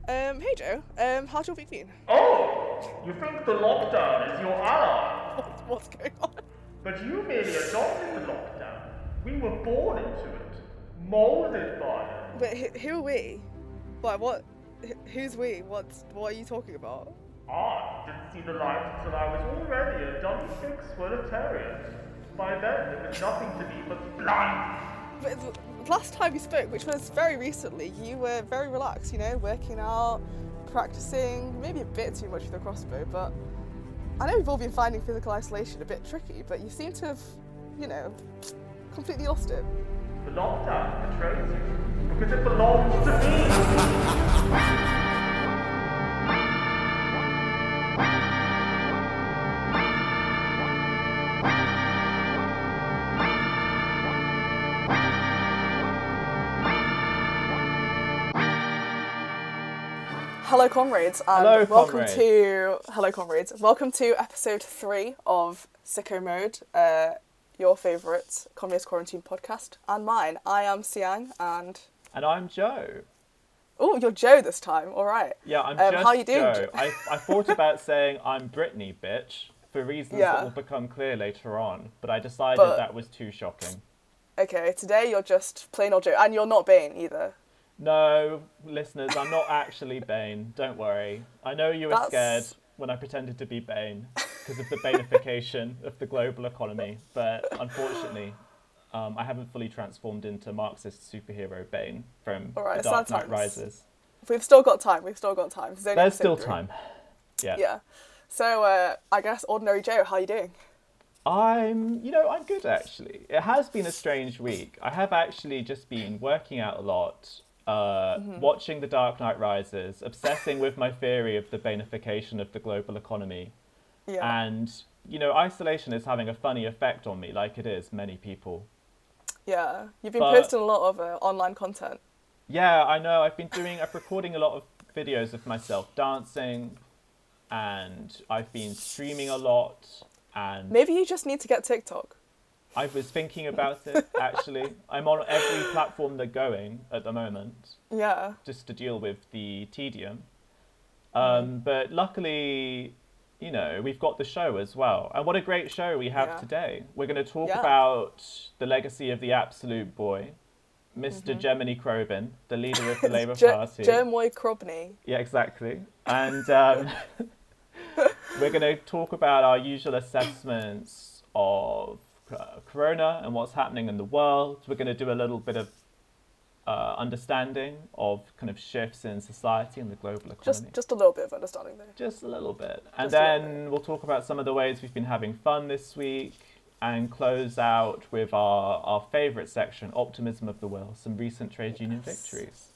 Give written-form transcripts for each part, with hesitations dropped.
Hey Joe, how's your week been? Oh, you think the lockdown is your ally, What's going on? but you merely adopted the lockdown. We were born into it, molded by it. But who are we? Like, what? Who's we? What are you talking about? I didn't see the light until I was already a dummy six proletariat. By then, there was nothing to me but blind. But the last time we spoke, which was very recently, you were very relaxed, working out, practicing, maybe a bit too much with the crossbow, but I know we've all been finding physical isolation a bit tricky, but you seem to have, completely lost it. The lockdown betrays you because it belongs to me. Hello, comrades, and welcome to episode 3 of Sicko Mode, your favourite communist quarantine podcast, and mine. I am Siang, and I'm Joe. Oh, you're Joe this time. All right. Yeah, I'm just how you doing, Joe. I thought about saying I'm Brittany, bitch, for reasons that will become clear later on, but I decided that was too shocking. Okay, today you're just plain old Joe, and you're not Bane either. No, listeners, I'm not actually Bane. Don't worry. I know you were scared when I pretended to be Bane because of the Baneification of the global economy, but unfortunately, I haven't fully transformed into Marxist superhero Bane from The Dark Knight Rises. We've still got time. There's still time. Yeah. Yeah. So, I guess ordinary Joe, how are you doing? I'm good actually. It has been a strange week. I have actually just been working out a lot, watching The Dark Knight Rises, obsessing with my theory of the Baneification of the global economy. Yeah. And, isolation is having a funny effect on me, like it is many people. Yeah. You've been posting a lot of online content. Yeah, I know. I'm recording a lot of videos of myself dancing, and I've been streaming a lot. And maybe you just need to get TikTok. I was thinking about it, actually. I'm on every platform they're going at the moment. Yeah. Just to deal with the tedium. But luckily, we've got the show as well. And what a great show we have today. We're going to talk about the legacy of the absolute boy, Mr. Gemini Crobin, the leader of the Labour Party. Jermoy Crobney. Yeah, exactly. And we're going to talk about our usual assessments of Corona and what's happening in the world. We're going to do a little bit of understanding of kind of shifts in society and the global economy. Just a little bit of understanding there. Just a little bit. And then we'll talk about some of the ways we've been having fun this week and close out with our favourite section, Optimism of the Will, some recent trade union victories.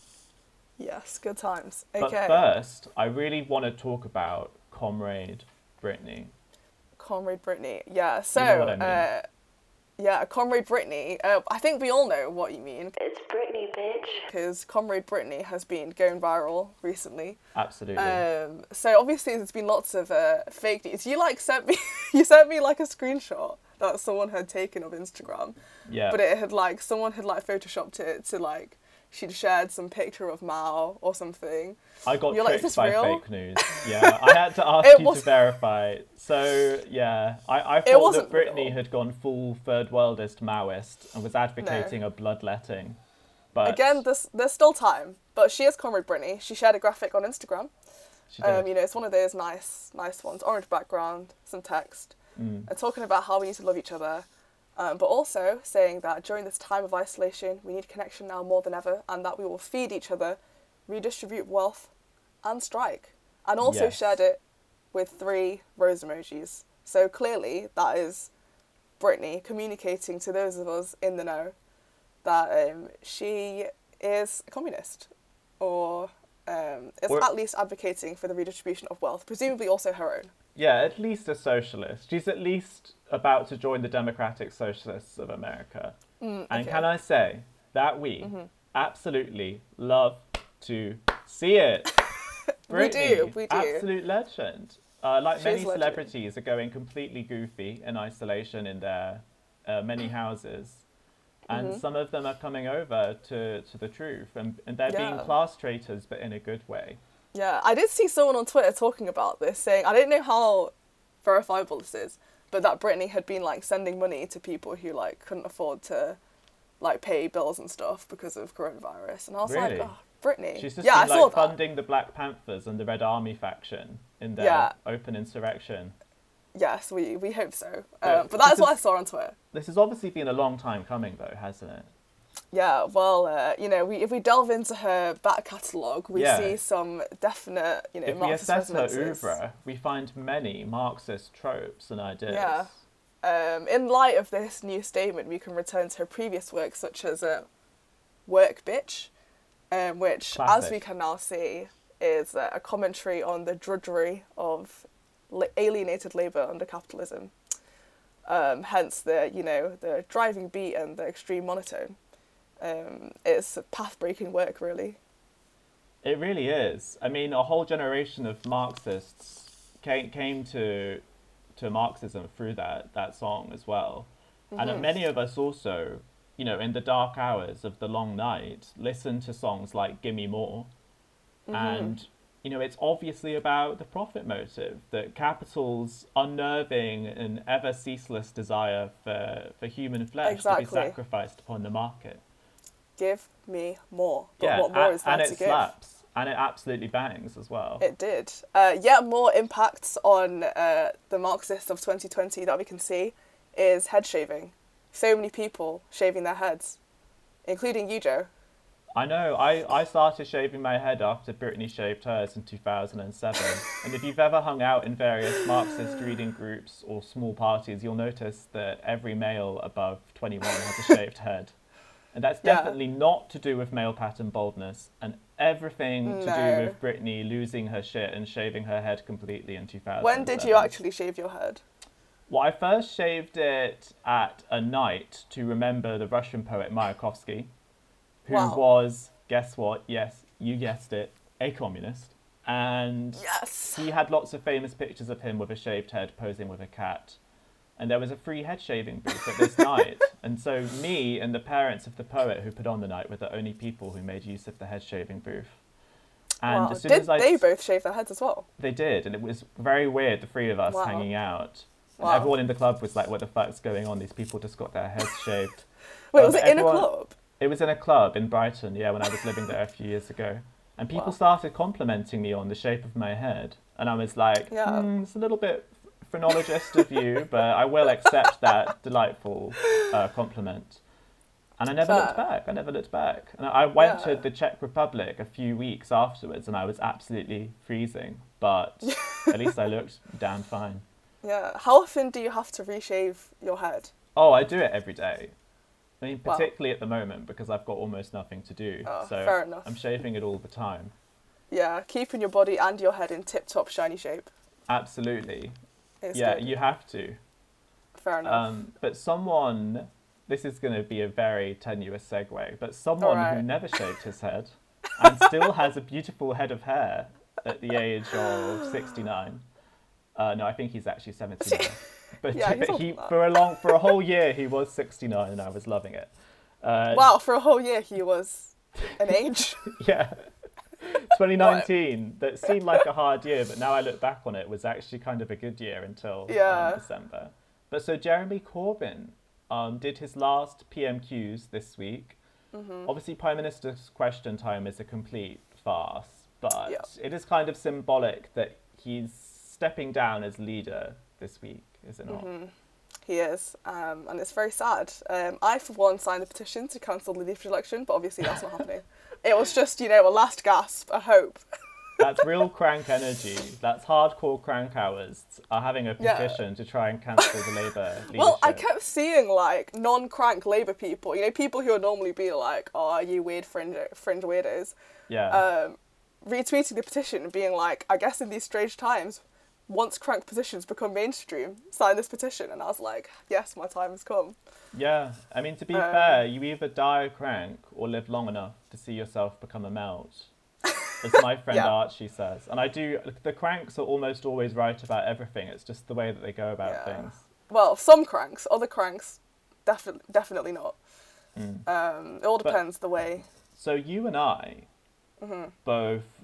Yes, good times. Okay. But first, I really want to talk about Comrade Brittany. Comrade Brittany, yeah. So, you know what I mean. Comrade Brittany. I think we all know what you mean. It's Brittany, bitch. Because Comrade Brittany has been going viral recently. Absolutely. So obviously there's been lots of fake news. You sent me a screenshot that someone had taken of Instagram. Yeah. But it had someone had photoshopped it to she'd shared some picture of Mao or something. I got You're tricked is this by real? fake news. Yeah, I had to ask you to verify. So, yeah, I thought that Brittany had gone full third worldist Maoist and was advocating a bloodletting. But again, there's still time. But she is Comrade Brittany. She shared a graphic on Instagram. She did. It's one of those nice ones. Orange background, some text. And talking about how we need to love each other. But also saying that during this time of isolation, we need connection now more than ever, and that we will feed each other, redistribute wealth, and strike. And also shared it with 3 rose emojis. So clearly, that is Brittany communicating to those of us in the know that she is a communist, or is at least advocating for the redistribution of wealth, presumably also her own. Yeah, at least a socialist. She's at least about to join the Democratic Socialists of America. And can I say that we absolutely love to see it. Brittany, we do. Absolute legend. Like many legend. celebrities are going completely goofy in isolation in their many houses. And some of them are coming over to the truth. And they're being class traitors, but in a good way. Yeah, I did see someone on Twitter talking about this, saying, I don't know how verifiable this is, but that Britney had been, like, sending money to people who, like, couldn't afford to, like, pay bills and stuff because of coronavirus. And I was Really? like, oh, Britney. She's just yeah, been, I saw like, that. funding the Black Panthers and the Red Army faction in their open insurrection. Yes, we hope so. But that is what I saw on Twitter. This has obviously been a long time coming, though, hasn't it? Yeah, well, you know, if we delve into her back catalogue, we see some definite, you know, if Marxist we assess her resonances. oeuvre, we find many Marxist tropes and ideas. Yeah. In light of this new statement, we can return to her previous work, such as Work Bitch, which, Classic. as we can now see, is a commentary on the drudgery of alienated labour under capitalism. Hence the driving beat and the extreme monotone. It's path-breaking work, really. It really is. I mean, a whole generation of Marxists came to Marxism through that song as well. Mm-hmm. And many of us also, you know, in the dark hours of the long night, listen to songs like Gimme More. Mm-hmm. And, you know, it's obviously about the profit motive, that capital's unnerving and ever ceaseless desire for human flesh to be sacrificed upon the market. Give me more. But what more is there to give? And it slaps. And it absolutely bangs as well. It did. Yet more impacts on the Marxists of 2020 that we can see is head shaving. So many people shaving their heads, including you, Joe. I know. I started shaving my head after Britney shaved hers in 2007. And if you've ever hung out in various Marxist reading groups or small parties, you'll notice that every male above 21 has a shaved head. And that's definitely not to do with male pattern baldness and everything to do with Britney losing her shit and shaving her head completely in 2007. When did you actually shave your head? Well, I first shaved it at a night to remember the Russian poet Mayakovsky, who was, guess what? Yes, you guessed it, a communist. And he had lots of famous pictures of him with a shaved head posing with a cat. And there was a free head shaving booth at this night. And so me and the parents of the poet who put on the night were the only people who made use of the head shaving booth. And as soon as they both shave their heads as well? They did. And it was very weird, the three of us hanging out. And everyone in the club was like, what the fuck's going on? These people just got their heads shaved. Wait, was it in a club? It was in a club in Brighton, when I was living there a few years ago. And people started complimenting me on the shape of my head. And I was like, it's a little bit phrenologist of you, but I will accept that delightful compliment. And I never looked back. And I went to the Czech Republic a few weeks afterwards, and I was absolutely freezing. But at least I looked damn fine. Yeah. How often do you have to reshave your head? Oh, I do it every day. I mean, particularly at the moment, because I've got almost nothing to do. Oh, so fair enough. I'm shaving it all the time. Yeah, keeping your body and your head in tip-top shiny shape. Absolutely. It's good. You have to. Fair enough. But someone, this is going to be a very tenuous segue, but someone who never shaved his head and still has a beautiful head of hair at the age of 69. No, I think he's actually 79. But, but he for a whole year he was 69 and I was loving it. For a whole year he was an age. 2019, that seemed like a hard year, but now I look back on it, was actually kind of a good year until December. But so Jeremy Corbyn did his last PMQs this week. Mm-hmm. Obviously, Prime Minister's Question Time is a complete farce, but it is kind of symbolic that he's stepping down as leader this week, is it not? Mm-hmm. He is, and it's very sad. I, for one, signed a petition to cancel the leadership election, but obviously that's not happening. It was just, a last gasp, a hope. That's real crank energy. That's hardcore crank hours are having a petition to try and cancel the Labour leadership. Well, I kept seeing, non-crank Labour people, people who would normally be like, oh, you weird fringe weirdos. Yeah. Retweeting the petition and being like, I guess in these strange times, once crank positions become mainstream, sign this petition. And I was like, yes, my time has come. Yeah, I mean, to be fair, you either die a crank or live long enough to see yourself become a melt, as my friend Archie says. And the cranks are almost always right about everything. It's just the way that they go about things. Well, some cranks, other cranks, definitely not. It all depends the way. So you and I both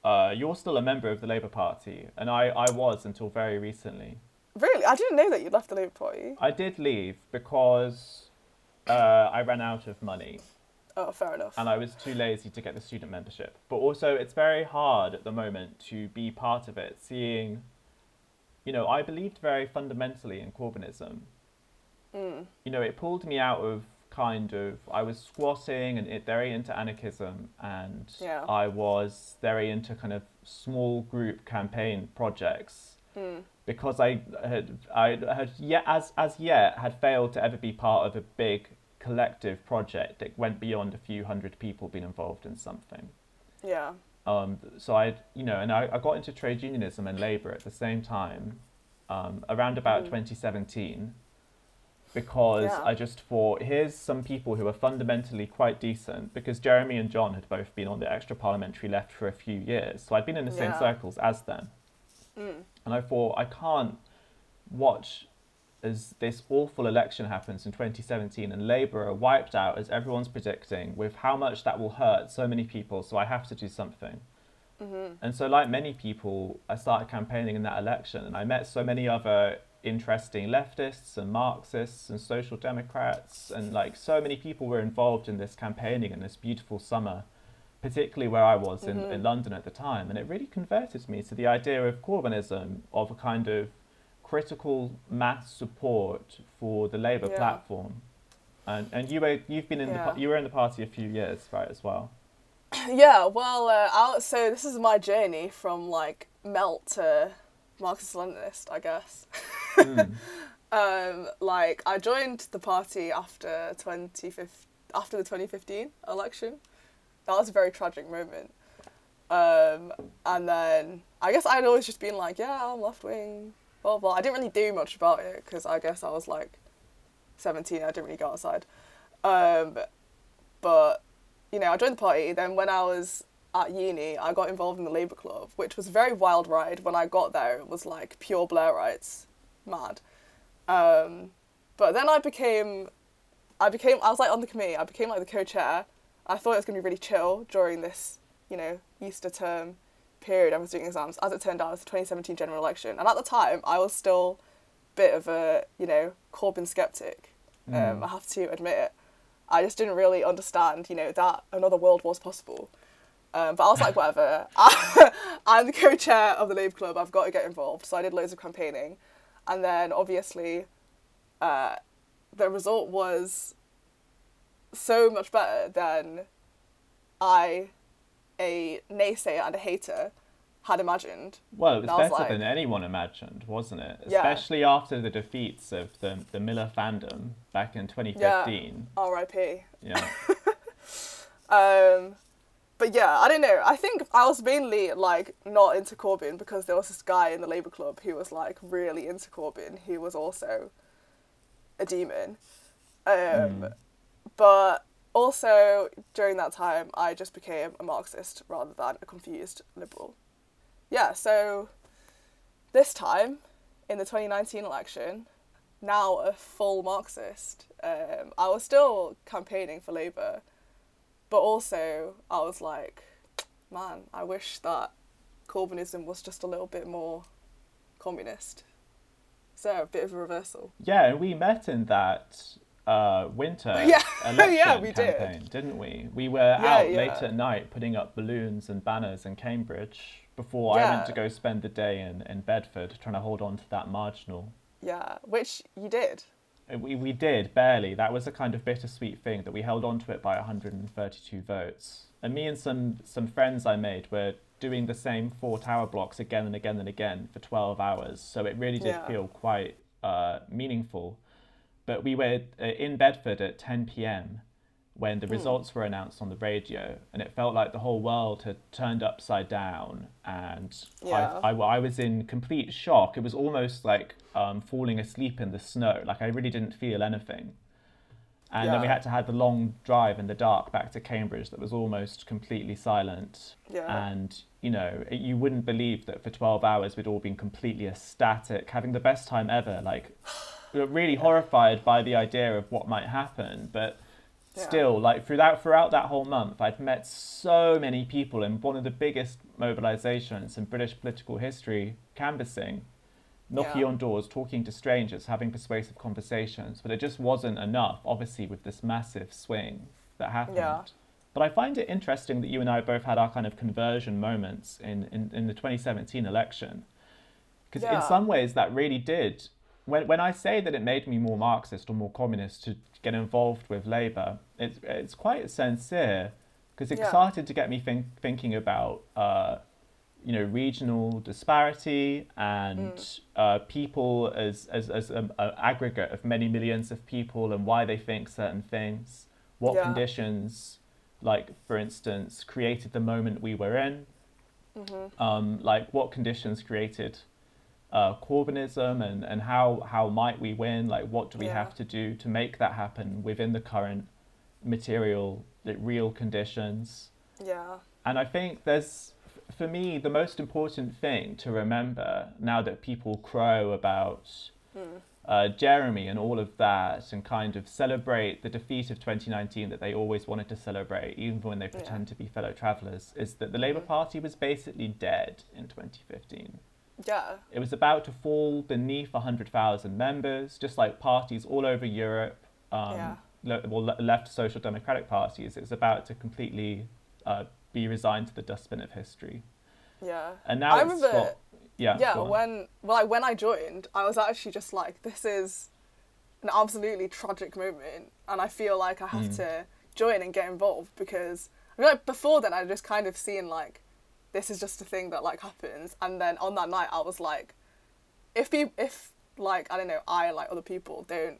you're still a member of the Labour Party, and I was until very recently. Really? I didn't know that you left the Labour Party. I did leave because I ran out of money. Oh, fair enough. And I was too lazy to get the student membership. But also, it's very hard at the moment to be part of it, seeing, I believed very fundamentally in Corbynism. It pulled me out of I was squatting and very into anarchism, and I was very into kind of small group campaign projects because I had as yet had failed to ever be part of a big collective project that went beyond a few hundred people being involved in something. Yeah. So I got into trade unionism and labour at the same time, around about 2017. Because I just thought, here's some people who are fundamentally quite decent, because Jeremy and John had both been on the extra parliamentary left for a few years. So I'd been in the same circles as them. And I thought, I can't watch as this awful election happens in 2017 and Labour are wiped out, as everyone's predicting, with how much that will hurt so many people. So I have to do something. And so like many people, I started campaigning in that election, and I met so many other interesting leftists and Marxists and social democrats, and like so many people were involved in this campaigning in this beautiful summer, particularly where I was in London at the time. And it really converted me to the idea of Corbynism, of a kind of critical mass support for the Labour platform. And you were in the party a few years, right, as well? Yeah, well, so this is my journey from like melt to Marxist-Leninist, I guess. I joined the party after the 2015 election. That was a very tragic moment. And then I guess I'd always just been like, yeah, I'm left-wing, blah, blah. I didn't really do much about it because I guess I was like 17, I didn't really go outside. But, I joined the party. Then when I was at uni, I got involved in the Labour Club, which was a very wild ride. When I got there, it was like pure Blairites, mad. But then I was like on the committee, I became like the co-chair. I thought it was going to be really chill during this, Easter term period I was doing exams. As it turned out, it was the 2017 general election. And at the time, I was still a bit of a, Corbyn skeptic. I have to admit it. I just didn't really understand, that another world was possible. But I was like, whatever. I'm the co-chair of the Labour Club. I've got to get involved. So I did loads of campaigning. And then, obviously, the result was so much better than I, a naysayer and a hater, had imagined. Well, it was better than anyone imagined, wasn't it? Especially after the defeats of the Miller fandom back in 2015. Yeah, R.I.P. Yeah. But yeah, I don't know. I think I was mainly like not into Corbyn because there was this guy in the Labour Club who was like really into Corbyn, who was also a demon. But also during that time, I just became a Marxist rather than a confused liberal. Yeah, so this time in the 2019 election, now a full Marxist, I was still campaigning for Labour. But also, I was like, man, I wish that Corbynism was just a little bit more communist. So a bit of a reversal. Yeah, and we met in that winter election campaign, didn't we? We were out late at night putting up balloons and banners in Cambridge before I went to go spend the day in Bedford trying to hold on to that marginal. Yeah, which you did. We did, barely. That was a kind of bittersweet thing that we held on to it by 132 votes. And me and some friends I made were doing the same 4 tower blocks again and again and again for 12 hours. So it really did feel quite meaningful. But we were in Bedford at 10 p.m. when the results were announced on the radio, and it felt like the whole world had turned upside down, and I was in complete shock. It was almost like falling asleep in the snow. Like I really didn't feel anything. And then we had to have the long drive in the dark back to Cambridge that was almost completely silent. Yeah. And, you wouldn't believe that for 12 hours we'd all been completely ecstatic, having the best time ever. Like, we were really horrified by the idea of what might happen, but Still, like throughout that whole month, I'd met so many people in one of the biggest mobilisations in British political history, canvassing, knocking on doors, talking to strangers, having persuasive conversations. But it just wasn't enough, obviously, with this massive swing that happened. Yeah. But I find it interesting that you and I both had our kind of conversion moments in the 2017 election. Because in some ways that really did. When I say that it made me more Marxist or more communist to get involved with Labour, it's quite sincere, because it started to get me thinking about regional disparity and people as an aggregate of many millions of people, and why they think certain things, what conditions, like for instance, created the moment we were in, like what conditions created Corbynism, and how might we win, like what do we have to do to make that happen within the current material, real conditions. And I think there's, for me, the most important thing to remember now that people crow about Jeremy and all of that, and kind of celebrate the defeat of 2019 that they always wanted to celebrate, even when they pretend to be fellow travellers, is that the Labour Party was basically dead in 2015. Yeah. It was about to fall beneath 100,000 members, just like parties all over Europe, left social democratic parties. It was about to completely be resigned to the dustbin of history. Yeah. And now I remember, when I joined, I was actually just like, this is an absolutely tragic moment, and I feel like I have to join and get involved, because I feel like before then I'd just kind of seen like, this is just a thing that like happens. And then on that night I was like, if like, I don't know, I like other people don't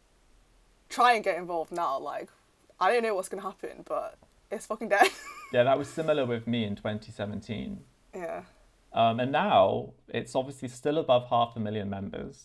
try and get involved now, like I don't know what's gonna happen, but it's fucking dead. Yeah, that was similar with me in 2017. Yeah. And now it's obviously still above 500,000 members.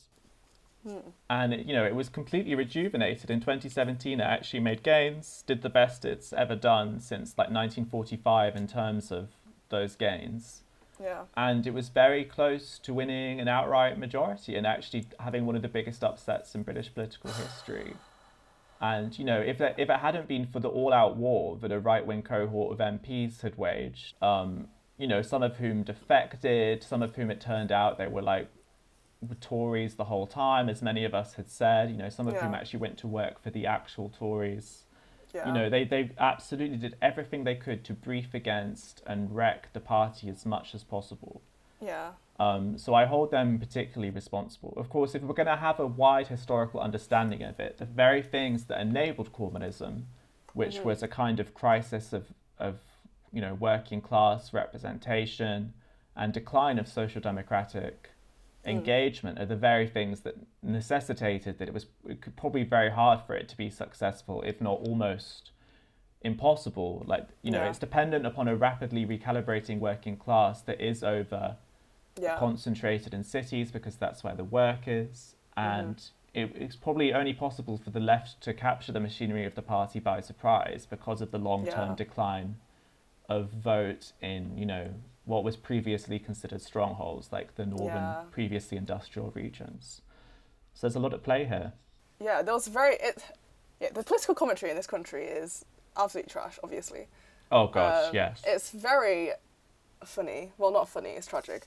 And it was completely rejuvenated. In 2017 it actually made gains, did the best it's ever done since like 1945 in terms of those gains. Yeah. And it was very close to winning an outright majority and actually having one of the biggest upsets in British political history. And if it hadn't been for the all-out war that a right-wing cohort of MPs had waged, some of whom defected, some of whom it turned out they were Tories the whole time, as many of us had said, some of whom actually went to work for the actual Tories. Yeah. They absolutely did everything they could to brief against and wreck the party as much as possible. Yeah. So I hold them particularly responsible. Of course, if we're going to have a wide historical understanding of it, the very things that enabled Corbynism, which was a kind of crisis of working class representation and decline of social democratic engagement, are the very things that necessitated that it could probably be very hard for it to be successful, if not almost impossible. It's dependent upon a rapidly recalibrating working class that is over concentrated in cities, because that's where the work is, and it's probably only possible for the left to capture the machinery of the party by surprise because of the long-term decline of vote in what was previously considered strongholds, like the northern, previously industrial regions. So there's a lot at play here. Yeah, there was the political commentary in this country is absolutely trash, obviously. Oh gosh, yes. It's very funny. Well, not funny, it's tragic.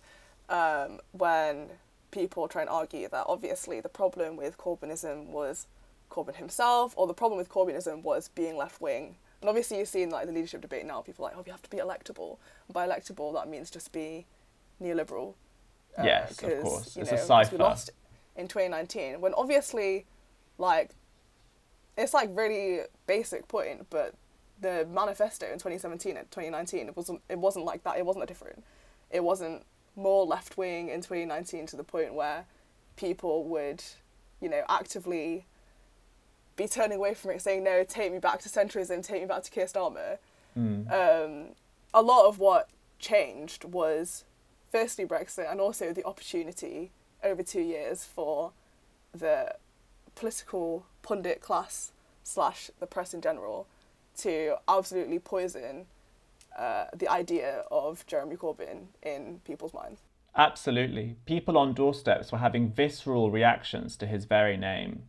When people try and argue that obviously the problem with Corbynism was Corbyn himself, or the problem with Corbynism was being left-wing. And obviously you've seen the leadership debate now, people are like, you have to be electable. And by electable, that means just be neoliberal. Yes, of course. It's a cipher. We lost in 2019, when obviously, it's really basic point, but the manifesto in 2017 and 2019, it wasn't like that. It wasn't that different. It wasn't more left-wing in 2019 to the point where people would, actively be turning away from it, saying, no, take me back to centrism, take me back to Keir Starmer. A lot of what changed was, firstly, Brexit, and also the opportunity over 2 years for the political pundit class / the press in general to absolutely poison the idea of Jeremy Corbyn in people's minds. Absolutely. People on doorsteps were having visceral reactions to his very name.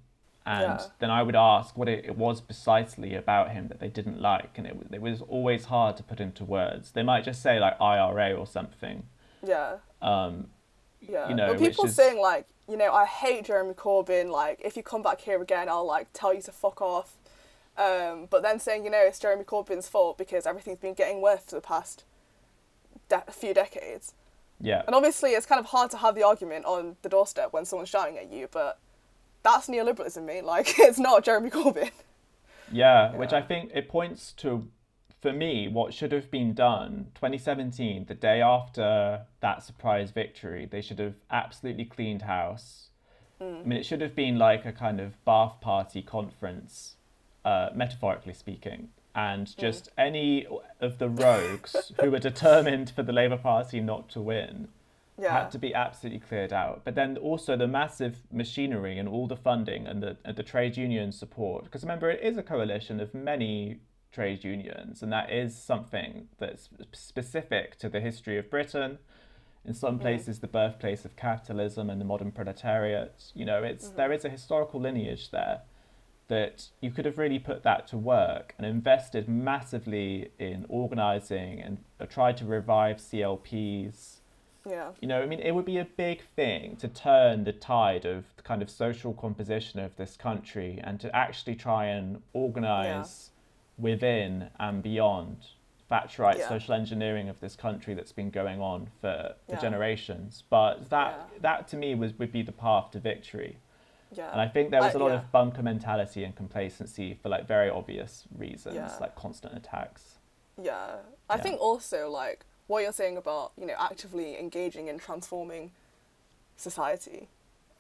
And Yeah. then I would ask what it was precisely about him that they didn't like, and it was always hard to put into words. They might just say like IRA or something, Yeah. um, Yeah. But which people is saying like, I hate Jeremy Corbyn, like if you come back here again I'll like tell you to fuck off. But then saying, it's Jeremy Corbyn's fault because everything's been getting worse for the past few decades. yeah. And obviously it's kind of hard to have the argument on the doorstep when someone's shouting at you, but that's neoliberalism, mate. Like, it's not Jeremy Corbyn. Yeah, which I think it points to, for me, what should have been done 2017, the day after that surprise victory. They should have absolutely cleaned house. I mean, it should have been like a kind of bath party conference, metaphorically speaking, and just any of the rogues who were determined for the Labour Party not to win had to be absolutely cleared out. But then also the massive machinery and all the funding and the trade union support, because remember, it is a coalition of many trade unions, and that is something that's specific to the history of Britain. In some places, the birthplace of capitalism and the modern proletariat. There is a historical lineage there that you could have really put that to work and invested massively in organising and tried to revive CLPs. Yeah. It would be a big thing to turn the tide of the kind of social composition of this country and to actually try and organise within and beyond Thatcherite social engineering of this country that's been going on for generations. But that to me would be the path to victory. Yeah. And I think there was a lot of bunker mentality and complacency for like very obvious reasons, like constant attacks. Yeah. I think also like what you're saying about, actively engaging in transforming society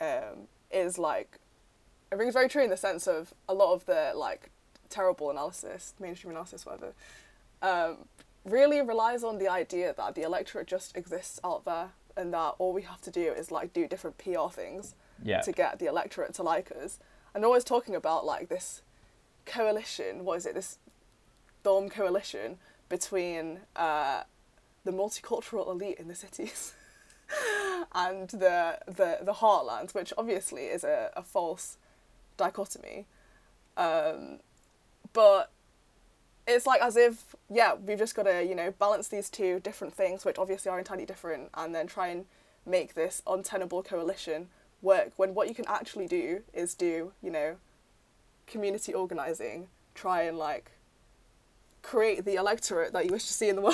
is like, it rings very true in the sense of a lot of the like terrible analysis, mainstream analysis, whatever, really relies on the idea that the electorate just exists out there and that all we have to do is like do different PR things to get the electorate to like us. And always talking about like this coalition, this dumb coalition between the multicultural elite in the cities and the heartland, which obviously is a false dichotomy. But it's like as if, we've just got to, balance these two different things, which obviously are entirely different, and then try and make this untenable coalition work, when what you can actually do is do, community organising, try and, like, create the electorate that you wish to see in the world.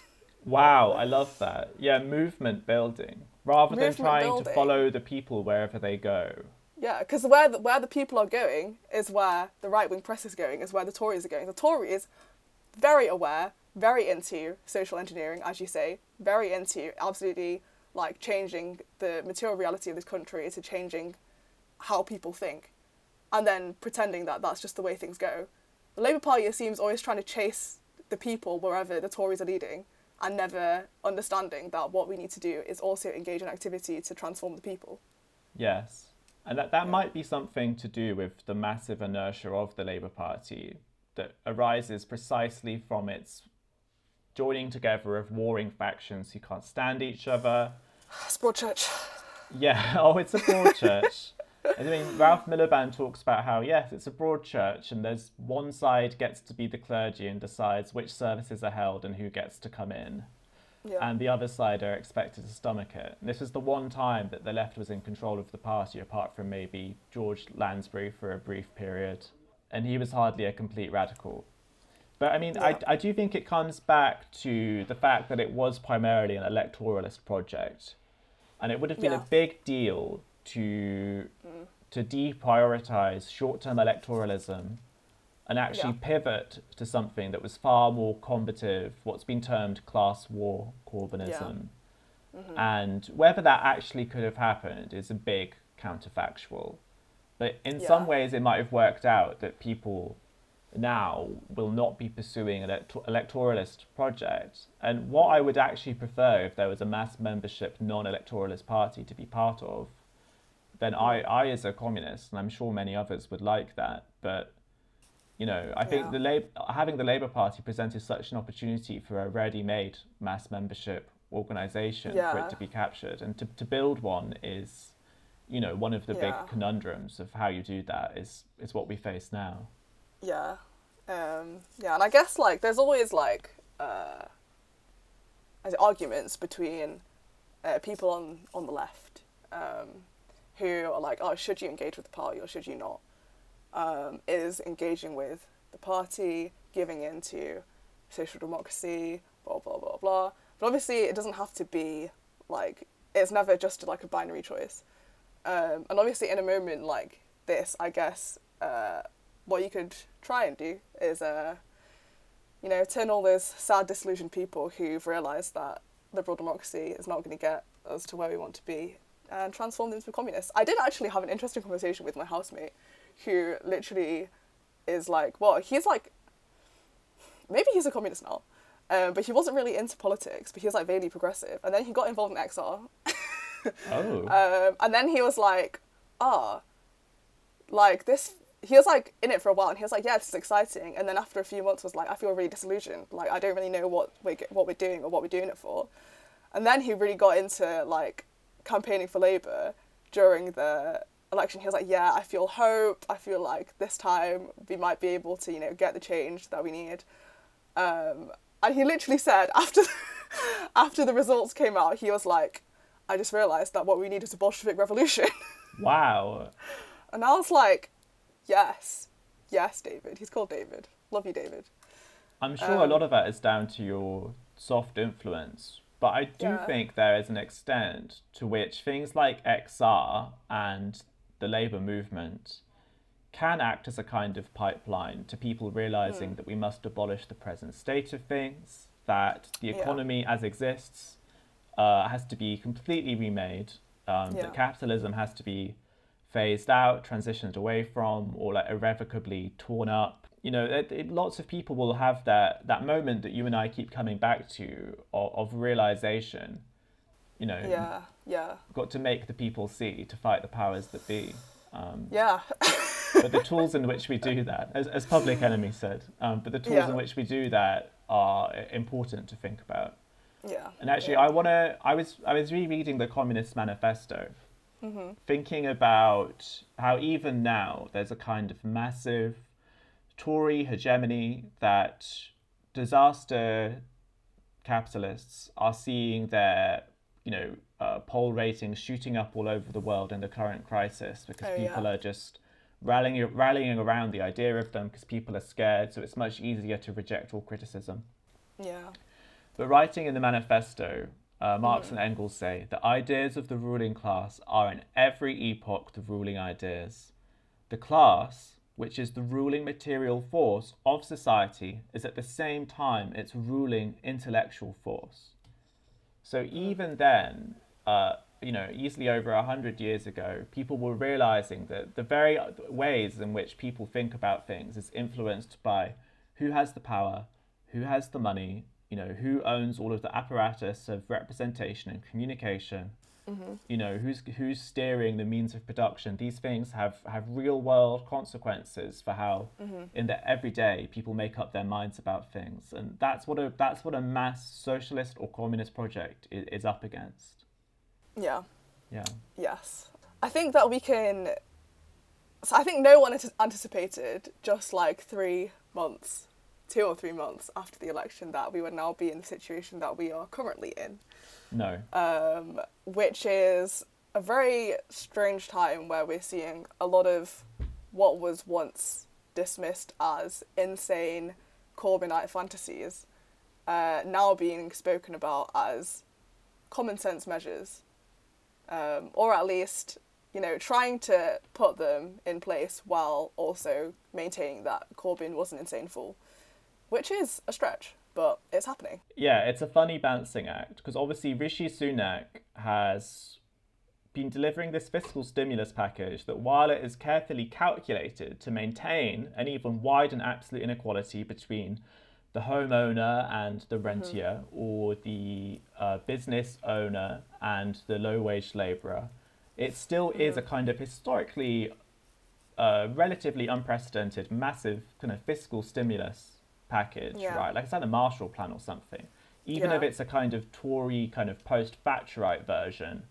Wow, I love that. Yeah, movement building, rather than trying to follow the people wherever they go. Yeah, because where the people are going is where the right-wing press is going, is where the Tories are going. The Tories, very aware, very into social engineering, as you say, very into absolutely like changing the material reality of this country to changing how people think, and then pretending that that's just the way things go. The Labour Party seems always trying to chase the people wherever the Tories are leading, and never understanding that what we need to do is also engage in activity to transform the people. Yes. And that might be something to do with the massive inertia of the Labour Party that arises precisely from its joining together of warring factions who can't stand each other. It's Broadchurch. Yeah, it's a Broadchurch. I mean, Ralph Miliband talks about how, yes, it's a Broadchurch and there's one side gets to be the clergy and decides which services are held and who gets to come in. Yeah. And the other side are expected to stomach it. And this was the one time that the left was in control of the party, apart from maybe George Lansbury for a brief period. And he was hardly a complete radical. But I mean, I do think it comes back to the fact that it was primarily an electoralist project. And it would have been a big deal to deprioritise short-term electoralism and actually pivot to something that was far more combative, what's been termed class war Corbynism. Yeah. Mm-hmm. And whether that actually could have happened is a big counterfactual. But in some ways it might have worked out that people now will not be pursuing an electoralist project. And what I would actually prefer if there was a mass membership non-electoralist party to be part of, then I as a communist, and I'm sure many others would like that, but I think having the Labour Party presented such an opportunity for a ready-made mass membership organisation for it to be captured, and to build one is one of the big Yeah. conundrums of how you do that is what we face now. Yeah. Yeah, and I guess, like, there's always, like, arguments between people on the left who are like, oh, should you engage with the party or should you not? Is engaging with the party, giving in to social democracy, blah, blah, blah, blah. But obviously it doesn't have to be, like, it's never just, like, a binary choice. And obviously in a moment like this, I guess, what you could try and do is, turn all those sad, disillusioned people who've realised that liberal democracy is not going to get us to where we want to be and transform them into communists. I did actually have an interesting conversation with my housemate who literally is like, well, he's like, maybe he's a communist now, but he wasn't really into politics, but he was like vaguely progressive. And then he got involved in XR. Oh. And then he was like, like this, he was like in it for a while and he was like, yeah, this is exciting. And then after a few months was like, I feel really disillusioned. Like, I don't really know what we're doing or what we're doing it for. And then he really got into like campaigning for Labour during the election. He was like, yeah, I feel hope. I feel like this time we might be able to, get the change that we need. And he literally said after the results came out, he was like, I just realised that what we need is a Bolshevik revolution. Wow. And I was like, yes, David. He's called David. Love you, David. I'm sure a lot of that is down to your soft influence, but I do think there is an extent to which things like XR and the Labour movement can act as a kind of pipeline to people realising that we must abolish the present state of things, that the economy as exists has to be completely remade, that capitalism has to be phased out, transitioned away from, or like irrevocably torn up. Lots of people will have that moment that you and I keep coming back to of realization. Yeah. Got to make the people see to fight the powers that be. Yeah. But the tools in which we do that, as Public Enemy said, but the tools in which we do that are important to think about. Yeah. And actually, I was rereading the Communist Manifesto, thinking about how even now there's a kind of massive Tory hegemony that disaster capitalists are seeing their, poll ratings shooting up all over the world in the current crisis because people are just rallying around the idea of them because people are scared, so it's much easier to reject all criticism. Yeah. But writing in the manifesto, Marx and Engels say the ideas of the ruling class are in every epoch the ruling ideas. The class, which is the ruling material force of society, is at the same time its ruling intellectual force. So even then, easily over 100 years ago, people were realizing that the very ways in which people think about things is influenced by who has the power, who has the money, who owns all of the apparatus of representation and communication, who's steering the means of production. These things have real world consequences for how in the everyday people make up their minds about things. And that's what a mass socialist or communist project is up against. Yeah. Yeah. Yes. I think that we can... So I think no one anticipated just like 3 months, 2 or 3 months after the election that we would now be in the situation that we are currently in. No. Which is a very strange time where we're seeing a lot of what was once dismissed as insane Corbynite fantasies now being spoken about as common sense measures, or at least, trying to put them in place while also maintaining that Corbyn was an insane fool, which is a stretch, but it's happening. Yeah, it's a funny balancing act, because obviously Rishi Sunak has been delivering this fiscal stimulus package that, while it is carefully calculated to maintain and even widen absolute inequality between the homeowner and the rentier, or the business owner and the low-wage labourer, it still is a kind of historically relatively unprecedented, massive kind of fiscal stimulus package, right? Like it's like the Marshall Plan or something. Even if it's a kind of Tory kind of post-Thatcherite version,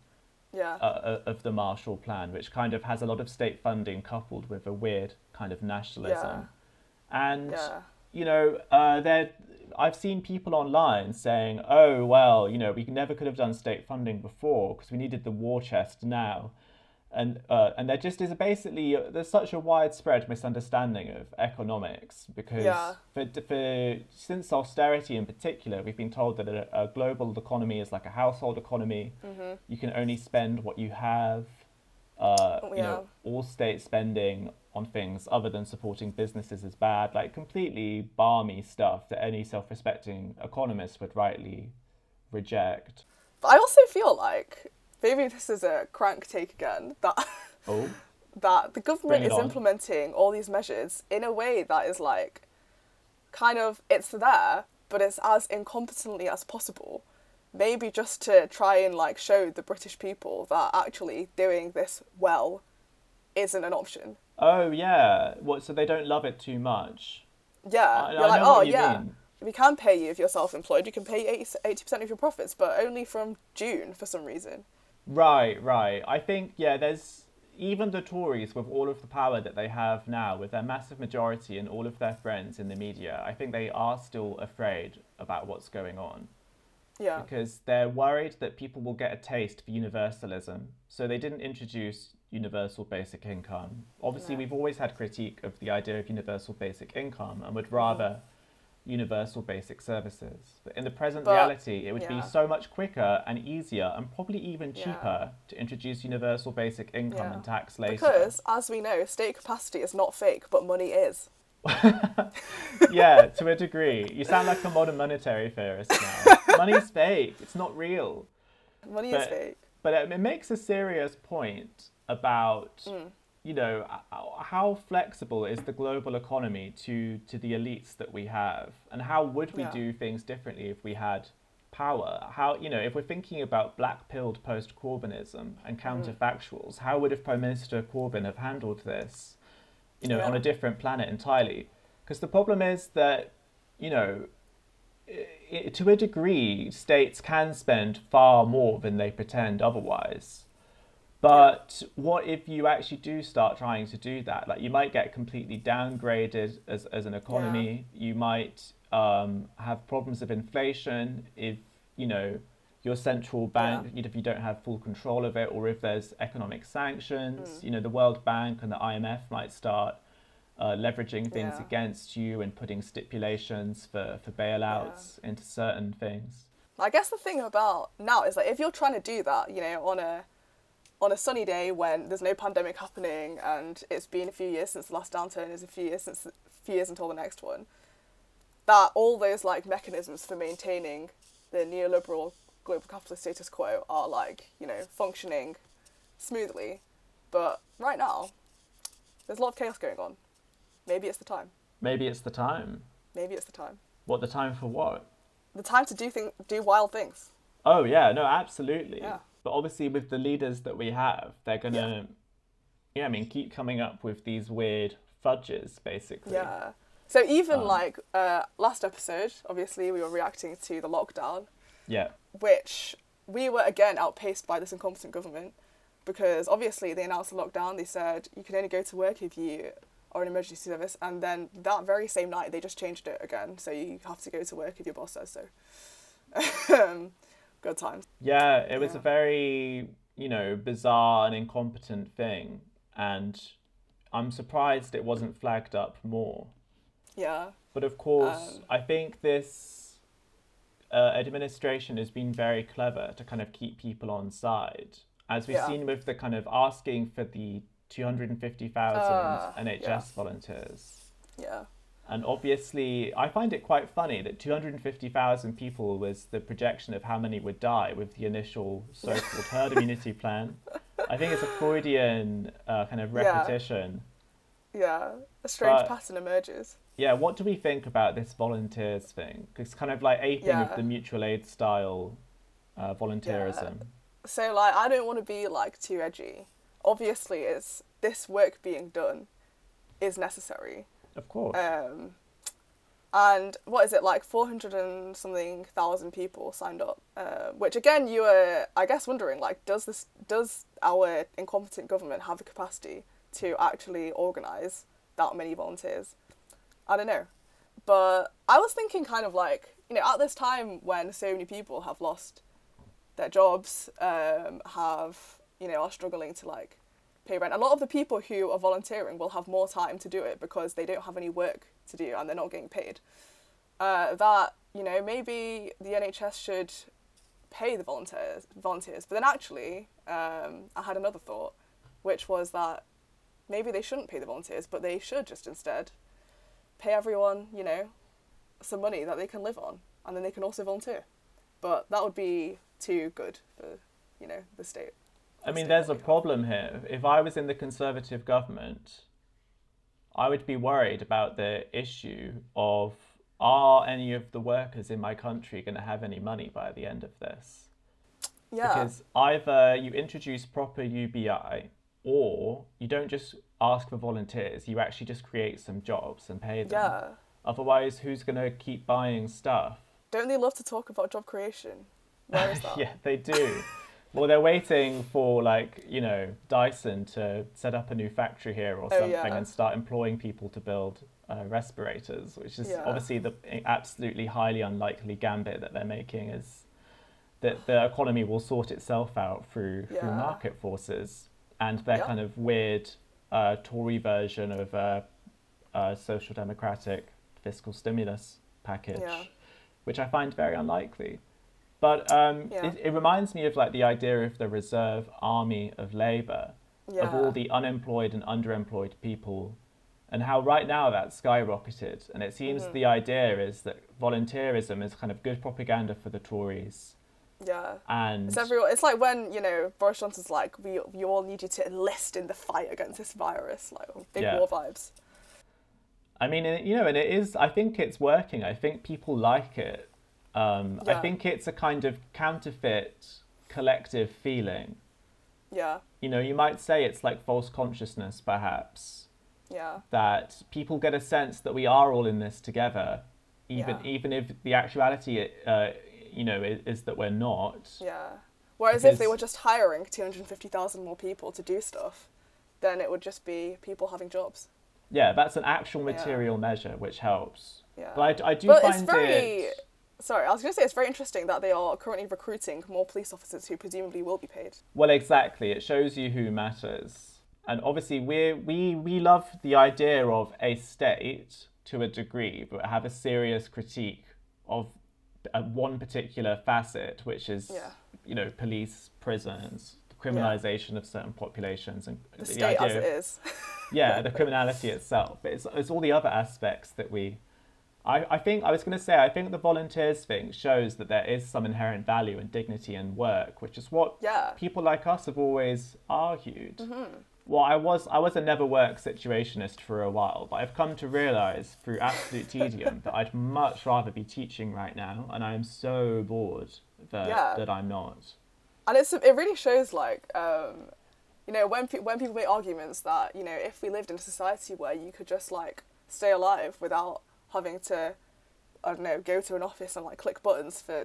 Yeah. Of the Marshall Plan, which kind of has a lot of state funding coupled with a weird kind of nationalism. And, you know, I've seen people online saying, oh, well, you know, we never could have done state funding before because we needed the war chest now. And there just is there's such a widespread misunderstanding of economics because since austerity in particular, we've been told that a global economy is like a household economy. Mm-hmm. You can only spend what you have. You know, all state spending on things other than supporting businesses is bad. Like completely balmy stuff that any self-respecting economist would rightly reject. But I also feel like, maybe this is a crank take again, that that the government is implementing all these measures in a way that is like, kind of, it's there, but it's as incompetently as possible. Maybe just to try and like show the British people that actually doing this well isn't an option. Oh yeah, what? So they don't love it too much. Yeah, you're like, oh yeah, we can pay you if you're self-employed. You can pay 80% of your profits, but only from June for some reason. Right. I think there's even the Tories with all of the power that they have now, with their massive majority and all of their friends in the media. I think they are still afraid about what's going on. Yeah. Because they're worried that people will get a taste for universalism. So they didn't introduce universal basic income. Obviously, we've always had critique of the idea of universal basic income and would rather universal basic services. But in the present reality, it would be so much quicker and easier and probably even cheaper to introduce universal basic income and tax later. Because, as we know, state capacity is not fake, but money is. Yeah, to a degree. You sound like a modern monetary theorist now. Money's fake. It's not real. Money is fake. But it makes a serious point about, you know, how flexible is the global economy to the elites that we have, and how would we do things differently if we had power? How, you know, if we're thinking about black-pilled post-Corbynism and counterfactuals, how would have Prime Minister Corbyn have handled this, you know, on a different planet entirely? Because the problem is that, you know, to a degree, states can spend far more than they pretend otherwise. But what if you actually do start trying to do that? Like, you might get completely downgraded as an economy. You might have problems of inflation if, you know, your central bank, if you don't have full control of it, or if there's economic sanctions. You know, the World Bank and the IMF might start leveraging things against you and putting stipulations for bailouts into certain things. I guess the thing about now is, like, if you're trying to do that, you know, on a sunny day when there's no pandemic happening and it's been a few years since the last downturn, is a few years until the next one, that all those like mechanisms for maintaining the neoliberal global capitalist status quo are, like, you know, functioning smoothly. But right now, there's a lot of chaos going on. Maybe it's the time. Maybe it's the time. Maybe it's the time. What, the time for what? The time to do wild things. Oh yeah, no, absolutely. Yeah. But obviously with the leaders that we have, they're gonna, keep coming up with these weird fudges, basically. Yeah. So even last episode, obviously we were reacting to the lockdown. Yeah. Which we were again outpaced by this incompetent government, because obviously they announced the lockdown. They said you can only go to work if you are an emergency service, and then that very same night they just changed it again, so you have to go to work if your boss says so. Good times. Yeah, it was a very, bizarre and incompetent thing, and I'm surprised it wasn't flagged up more. Yeah. But of course, I think this administration has been very clever to kind of keep people on side, as we've seen with the kind of asking for the 250,000 NHS volunteers. Yeah. And obviously, I find it quite funny that 250,000 people was the projection of how many would die with the initial so-called herd immunity plan. I think it's a Freudian kind of repetition. Yeah, a strange pattern emerges. Yeah, what do we think about this volunteers thing? It's kind of like aping of the mutual aid style volunteerism. Yeah. So, like, I don't want to be, like, too edgy. Obviously, this work being done is necessary. Of course. And what is it, like 400 and something thousand people signed up, which again you were, I guess, wondering, like, does our incompetent government have the capacity to actually organise that many volunteers? I don't know. But I was thinking kind of like, you know, at this time when so many people have lost their jobs, are struggling to like pay rent, a lot of the people who are volunteering will have more time to do it because they don't have any work to do and they're not getting paid. That, you know, maybe the NHS should pay the volunteers. But then actually, I had another thought, which was that maybe they shouldn't pay the volunteers, but they should just instead pay everyone, you know, some money that they can live on, and then they can also volunteer. But that would be too good for, you know, the state. I mean, there's a problem here. If I was in the Conservative government, I would be worried about the issue of, are any of the workers in my country going to have any money by the end of this? Yeah. Because either you introduce proper UBI, or you don't just ask for volunteers, you actually just create some jobs and pay them. Yeah. Otherwise, who's going to keep buying stuff? Don't they love to talk about job creation? Where is that? Yeah, they do. Well, they're waiting for, like, you know, Dyson to set up a new factory here or something and start employing people to build respirators, which is obviously the absolutely highly unlikely gambit that they're making, is that the economy will sort itself out through market forces and their kind of weird Tory version of a social democratic fiscal stimulus package, which I find very unlikely. But it reminds me of like the idea of the reserve army of labour, of all the unemployed and underemployed people, and how right now that's skyrocketed. And it seems the idea is that volunteerism is kind of good propaganda for the Tories. Yeah. And it's like when, you know, Boris Johnson's like, we all need you to enlist in the fight against this virus, like big war vibes. I mean, you know, and it is, I think it's working. I think people like it. I think it's a kind of counterfeit collective feeling. Yeah. You know, you might say it's like false consciousness, perhaps. Yeah. That people get a sense that we are all in this together, even if the actuality, you know, is that we're not. Yeah. Whereas if they were just hiring 250,000 more people to do stuff, then it would just be people having jobs. Yeah, that's an actual material measure, which helps. Yeah. But I do but find it's very... Sorry, I was going to say it's very interesting that they are currently recruiting more police officers who presumably will be paid. Well, exactly. It shows you who matters. And obviously we love the idea of a state to a degree, but have a serious critique of one particular facet, which is, you know, police, prisons, the criminalisation of certain populations. And the state idea as it is. The criminality itself. But it's all the other aspects that we... I think the volunteers thing shows that there is some inherent value and dignity in work, which is what people like us have always argued. Mm-hmm. Well, I was a never work situationist for a while, but I've come to realise through absolute tedium that I'd much rather be teaching right now, and I am so bored that I'm not. And it really shows, like, you know, when people make arguments that, you know, if we lived in a society where you could just like stay alive without having to, I don't know, go to an office and like click buttons for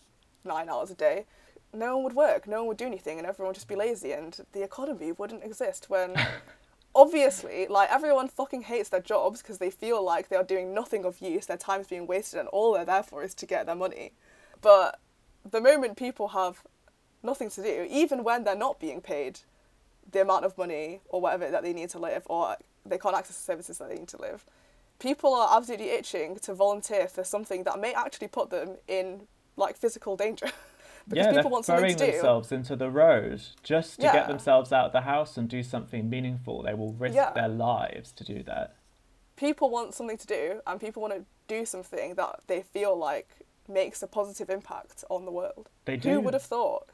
9 hours a day, no one would work, no one would do anything, and everyone would just be lazy, and the economy wouldn't exist. When obviously, like, everyone fucking hates their jobs because they feel like they are doing nothing of use, their time's being wasted, and all they're there for is to get their money. But the moment people have nothing to do, even when they're not being paid the amount of money or whatever that they need to live, or they can't access the services that they need to live, people are absolutely itching to volunteer for something that may actually put them in like physical danger. Because people want something to do. They're throwing themselves into the road just to get themselves out of the house and do something meaningful. They will risk their lives to do that. People want something to do, and people want to do something that they feel like makes a positive impact on the world. They do. Who would have thought?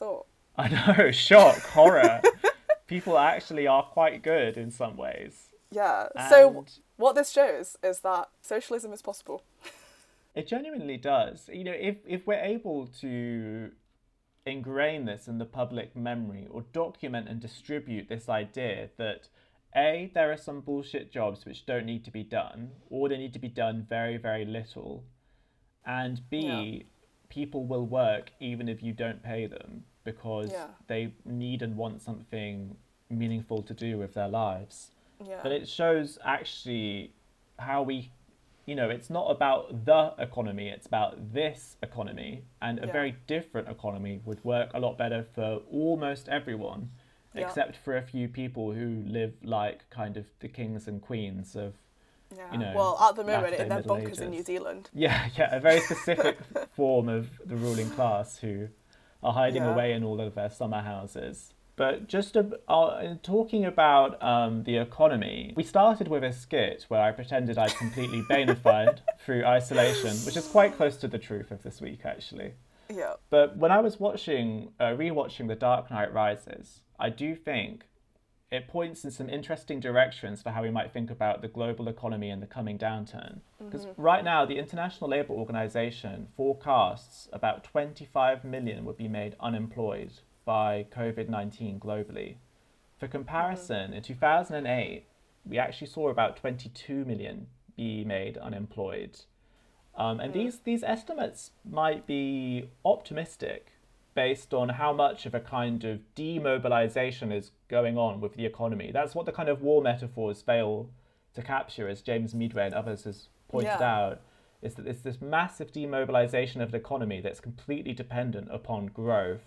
I know, shock, horror. People actually are quite good in some ways. Yeah, so what this shows is that socialism is possible. It genuinely does. You know, if we're able to ingrain this in the public memory or document and distribute this idea that A, there are some bullshit jobs which don't need to be done, or they need to be done very, very little. And B, people will work even if you don't pay them because they need and want something meaningful to do with their lives. Yeah. But it shows actually how we, it's not about the economy, it's about this economy. And a very different economy would work a lot better for almost everyone, except for a few people who live like kind of the kings and queens of, well, at the moment, in their Middle bunkers Ages. in New Zealand. Yeah, a very specific form of the ruling class who are hiding away in all of their summer houses. But just talking about the economy, we started with a skit where I pretended I'd completely Bainified through isolation, which is quite close to the truth of this week, actually. Yeah. But when I was rewatching The Dark Knight Rises, I do think it points in some interesting directions for how we might think about the global economy in the coming downturn. Because right now, the International Labour Organization forecasts about 25 million would be made unemployed by COVID-19 globally. For comparison, in 2008, we actually saw about 22 million be made unemployed. And these estimates might be optimistic based on how much of a kind of demobilization is going on with the economy. That's what the kind of war metaphors fail to capture, as James Meadway and others has pointed out, is that it's this massive demobilization of the economy that's completely dependent upon growth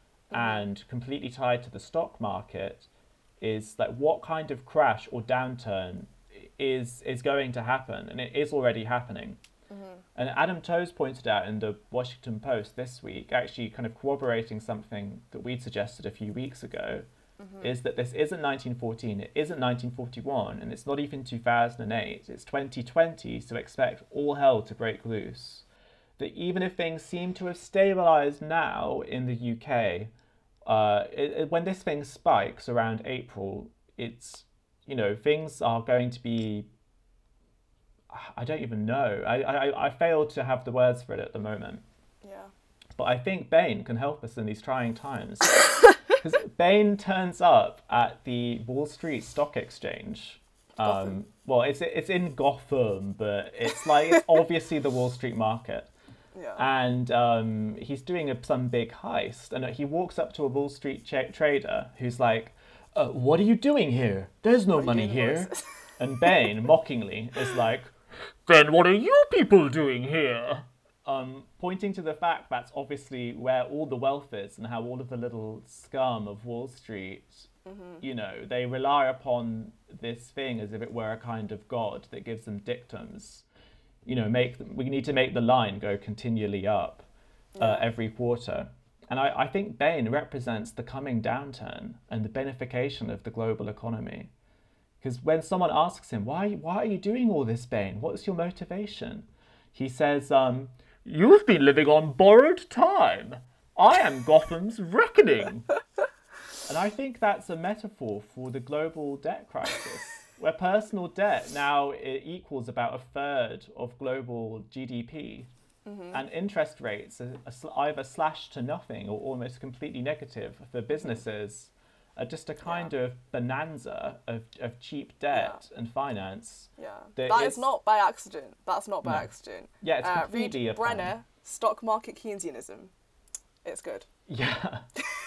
and completely tied to the stock market. Is like what kind of crash or downturn is going to happen, and it is already happening. And Adam Towes pointed out in the Washington Post this week, actually kind of corroborating something that we'd suggested a few weeks ago, is that this isn't 1914, it isn't 1941, and it's not even 2008, it's 2020, so expect all hell to break loose. That even if things seem to have stabilised now in the UK, when this thing spikes around April, it's, things are going to be, I don't even know. I fail to have the words for it at the moment. Yeah. But I think Bain can help us in these trying times. Because Bain turns up at the Wall Street Stock Exchange. Well, it's in Gotham, but it's obviously the Wall Street market. Yeah. And he's doing some big heist. And he walks up to a Wall Street trader who's like, what are you doing here? There's no money here. And Bain, mockingly, is like, then what are you people doing here? Pointing to the fact that's obviously where all the wealth is and how all of the little scum of Wall Street, they rely upon this thing as if it were a kind of god that gives them dictums. We need to make the line go continually up every quarter. And I think Bain represents the coming downturn and the benefication of the global economy. Because when someone asks him, why are you doing all this, Bain? What's your motivation? He says, you've been living on borrowed time. I am Gotham's reckoning. And I think that's a metaphor for the global debt crisis, where personal debt now equals about a third of global GDP. And interest rates are either slashed to nothing or almost completely negative for businesses. Just a kind of bonanza of cheap debt and finance. Yeah, that is not by accident. That's not by accident. Yeah, it's completely read Brenner, Stock Market Keynesianism. It's good. Yeah.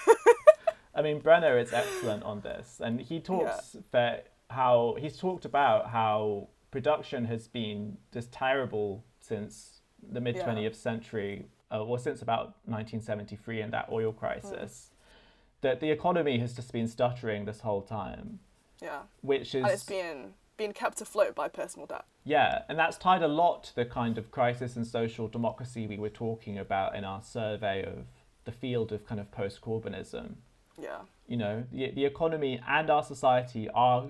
I mean, Brenner is excellent on this. And he talks he's talked about how production has been just terrible since the mid-20th century, or since about 1973 and that oil crisis. That the economy has just been stuttering this whole time. Yeah. Which is... And it's being kept afloat by personal debt. Yeah, and that's tied a lot to the kind of crisis in social democracy we were talking about in our survey of the field of kind of post-Corbynism. Yeah. The economy and our society are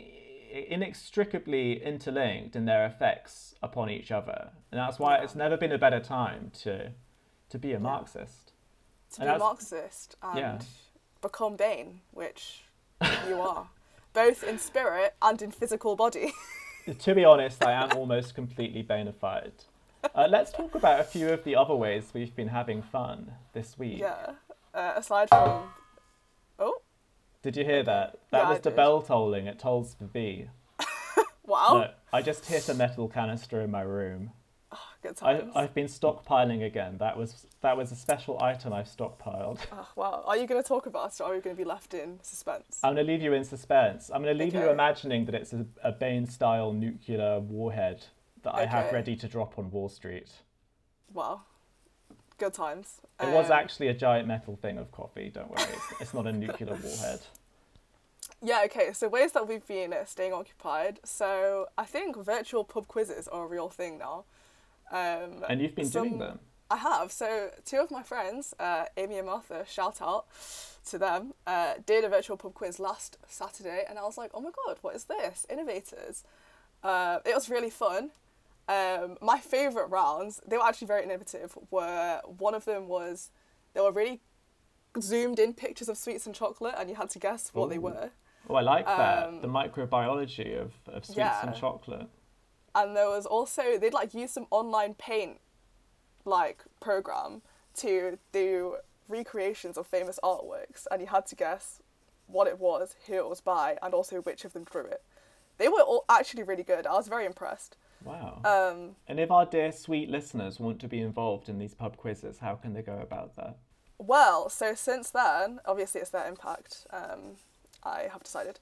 inextricably interlinked in their effects upon each other. And that's why it's never been a better time to be a Marxist. To be a Marxist and... become Bain, which you are, both in spirit and in physical body. To be honest, I am almost completely Bainified. Let's talk about a few of the other ways we've been having fun this week. Yeah, aside from... Did you hear that? That Yeah, was I the did. bell tolling. It tolls for V. Wow. No, I just hit a metal canister in my room. Good times. I've been stockpiling again. That was a special item I've stockpiled. Oh, wow. Are you going to talk about it, or are you going to be left in suspense? I'm going to leave you in suspense. I'm going to leave you Okay. imagining that it's a Bane-style nuclear warhead that I have Okay. ready to drop on Wall Street. Wow. Good times. It was actually a giant metal thing of coffee, don't worry. It's not a nuclear warhead. Yeah, okay, so ways that we've been staying occupied. So I think virtual pub quizzes are a real thing now. And you've been doing them. I have. So 2 of my friends, Amy and Martha, shout out to them, did a virtual pub quiz last Saturday, and I was like, oh my god, what is this? Innovators. It was really fun. My favourite rounds, they were actually very innovative, one of them was, they were really zoomed in pictures of sweets and chocolate, and you had to guess what they were. Oh, I like that. The microbiology of sweets and chocolate. And there was also, they'd like use some online paint like program to do recreations of famous artworks, and you had to guess what it was, who it was by, and also which of them drew it. They were all actually really good. I was very impressed. Wow. And if our dear sweet listeners want to be involved in these pub quizzes, how can they go about that? Well, so since then, obviously it's their impact, I have decided.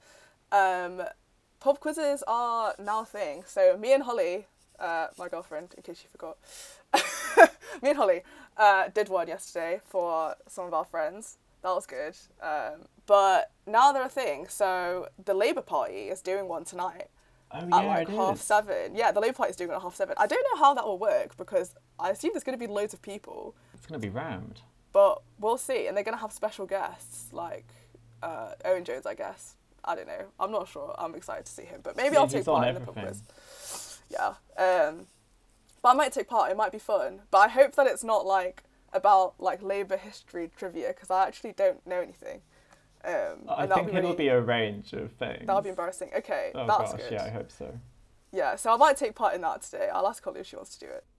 Pub quizzes are now a thing. So me and Holly, my girlfriend, in case you forgot, me and Holly did one yesterday for some of our friends. That was good. But now they're a thing. So the Labour Party is doing one tonight. Oh, At yeah, like it 7:30. Yeah, the Labour Party is doing it at 7:30. I don't know how that will work because I assume there's going to be loads of people. It's going to be rammed. But we'll see. And they're going to have special guests like Owen Jones, I guess. I don't know. I'm not sure. I'm excited to see him. But maybe I'll take part in the pub quiz. Yeah. But I might take part. It might be fun. But I hope that it's not like about like Labour history trivia because I actually don't know anything. I think it'll be a range of things. That'll be embarrassing. Okay, oh that's gosh, good. Yeah, I hope so. Yeah, so I might take part in that today. I'll ask Holly if she wants to do it.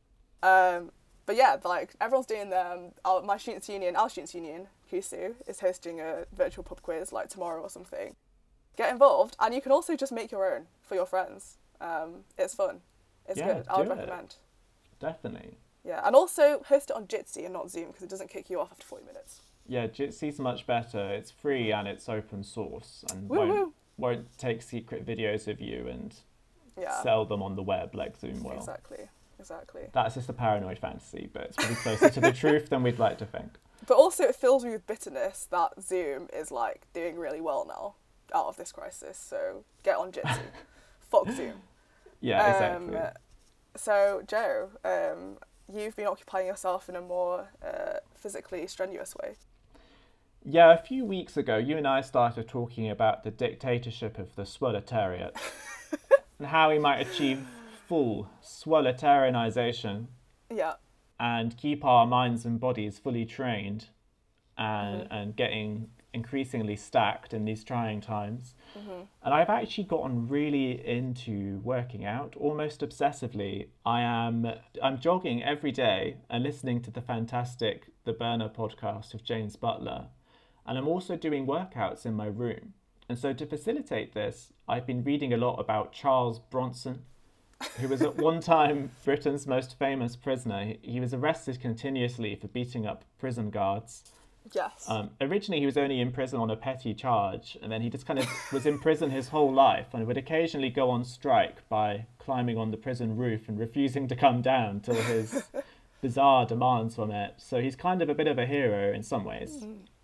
But yeah, like everyone's doing them. My students' union, our students' union, KUSU, is hosting a virtual pub quiz like tomorrow or something. Get involved, and you can also just make your own for your friends. It's fun. It's good. I would recommend. Definitely. Yeah, and also host it on Jitsi and not Zoom because it doesn't kick you off after 40 minutes. Yeah, Jitsi's much better. It's free and it's open source and won't take secret videos of you and sell them on the web like Zoom will. Exactly. That's just a paranoid fantasy, but it's probably closer to the truth than we'd like to think. But also it fills me with bitterness that Zoom is like doing really well now out of this crisis. So get on Jitsi. Fuck Zoom. Yeah, exactly. So Joe, you've been occupying yourself in a more physically strenuous way. Yeah, a few weeks ago, you and I started talking about the dictatorship of the Swoletariat and how we might achieve full Swoletarianization and keep our minds and bodies fully trained and getting increasingly stacked in these trying times. And I've actually gotten really into working out almost obsessively. I'm jogging every day and listening to the fantastic The Burner podcast of James Butler. And I'm also doing workouts in my room. And so to facilitate this, I've been reading a lot about Charles Bronson, who was at one time Britain's most famous prisoner. He was arrested continuously for beating up prison guards. Yes. Originally, he was only in prison on a petty charge, and then he just kind of was in prison his whole life and would occasionally go on strike by climbing on the prison roof and refusing to come down till his bizarre demands were met. So he's kind of a bit of a hero in some ways.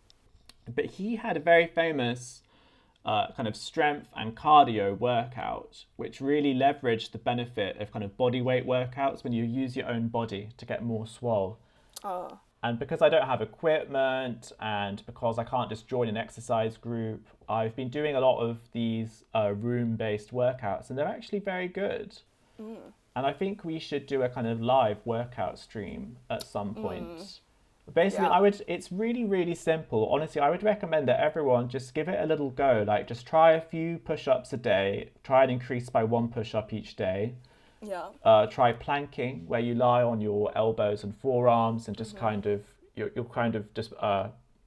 But he had a very famous kind of strength and cardio workout, which really leveraged the benefit of kind of body weight workouts when you use your own body to get more swole. Oh. And because I don't have equipment and because I can't just join an exercise group, I've been doing a lot of these room-based workouts, and they're actually very good. And I think we should do a kind of live workout stream at some point. Basically, it's really, really simple. Honestly, I would recommend that everyone just give it a little go. Like, just try a few push-ups a day. Try and increase by 1 push-up each day. Yeah. Try planking, where you lie on your elbows and forearms and just kind of, you're kind of just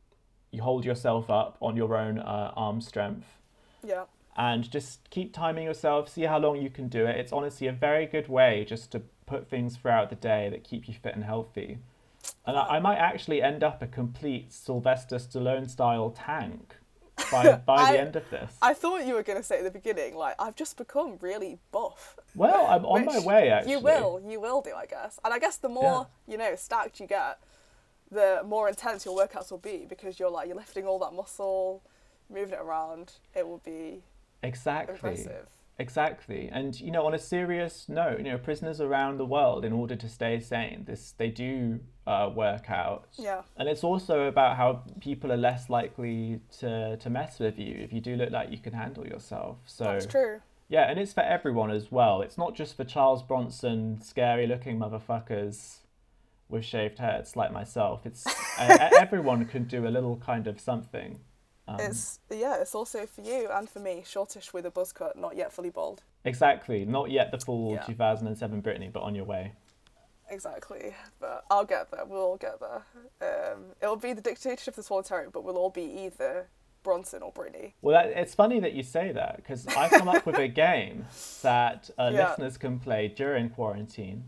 you hold yourself up on your own arm strength. Yeah. And just keep timing yourself, see how long you can do it. It's honestly a very good way just to put things throughout the day that keep you fit and healthy. And I might actually end up a complete Sylvester Stallone style tank by the end of this. I thought you were going to say at the beginning, like, I've just become really buff. Well, I'm on my way, actually. You will do, I guess. And I guess the more, stacked you get, the more intense your workouts will be, because you're lifting all that muscle, moving it around. It will be impressive. Exactly. And, on a serious note, prisoners around the world, in order to stay sane, they do work out. Yeah. And it's also about how people are less likely to mess with you if you do look like you can handle yourself. So that's true. Yeah, and it's for everyone as well. It's not just for Charles Bronson, scary-looking motherfuckers with shaved heads like myself. It's everyone can do a little kind of something. It's also for you and for me, shortish with a buzz cut, not yet fully bald. Exactly, not yet the full 2007 Britney, but on your way. Exactly, but I'll get there. We'll all get there. It'll be the dictatorship of the Swan Terrier, but we'll all be either Bronson or Britney. Well, it's funny that you say that, because I've come up with a game that listeners can play during quarantine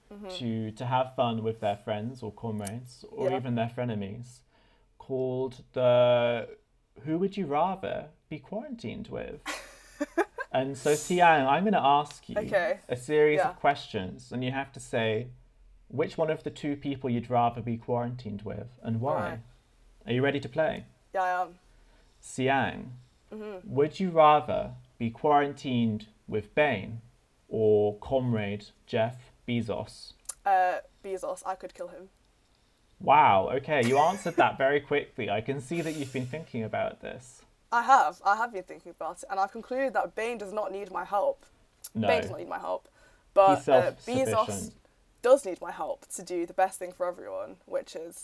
to have fun with their friends or comrades or even their frenemies, called the Who Would You Rather Be Quarantined With? And so, Tiang, I'm going to ask you a series of questions, and you have to say which one of the two people you'd rather be quarantined with and why. Right. Are you ready to play? Yeah, I am. Siang, would you rather be quarantined with Bane or comrade Jeff Bezos? Bezos. I could kill him. Wow, okay, you answered that very quickly. I can see that you've been thinking about this. I have been thinking about it, and I've concluded that Bane does not need my help. No. Bane does not need my help. But he's self-sufficient. Bezos does need my help to do the best thing for everyone, which is,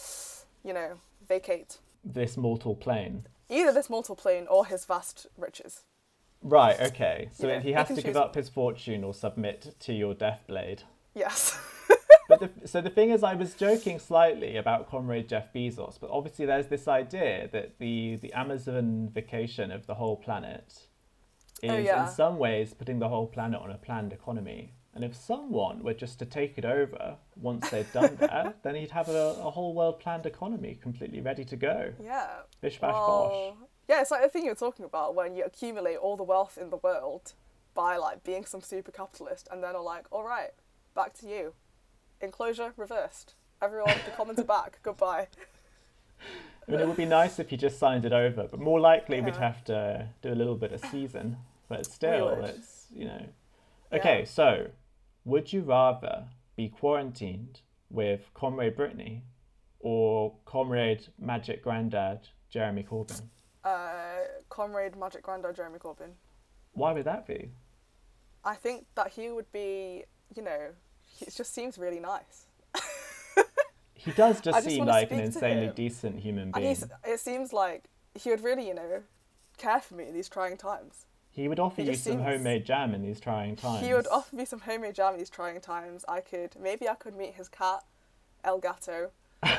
vacate this mortal plane. Either this mortal plane or his vast riches. Right, okay. So he has to give up his fortune or submit to your death blade. Yes. So the thing is, I was joking slightly about Comrade Jeff Bezos, but obviously there's this idea that the Amazonification of the whole planet is in some ways putting the whole planet on a planned economy. And if someone were just to take it over once they'd done that, then he'd have a whole world planned economy completely ready to go. Yeah. Bish bash bosh. Yeah, it's like the thing you're talking about when you accumulate all the wealth in the world by being some super capitalist, and then are like, all right, back to you. Enclosure reversed. Everyone, the commons are back. Goodbye. I mean, it would be nice if you just signed it over, but more likely we'd have to do a little bit of season. But still, it's, Okay, so would you rather be quarantined with Comrade Britney or Comrade Magic Grandad Jeremy Corbyn? Comrade Magic Grandad Jeremy Corbyn. Why would that be? I think that he would be, it just seems really nice. He does just seem like an insanely decent human being. And it seems like he would really, care for me in these trying times. He would offer you some homemade jam in these trying times. He would offer me some homemade jam in these trying times. Maybe I could meet his cat, El Gato.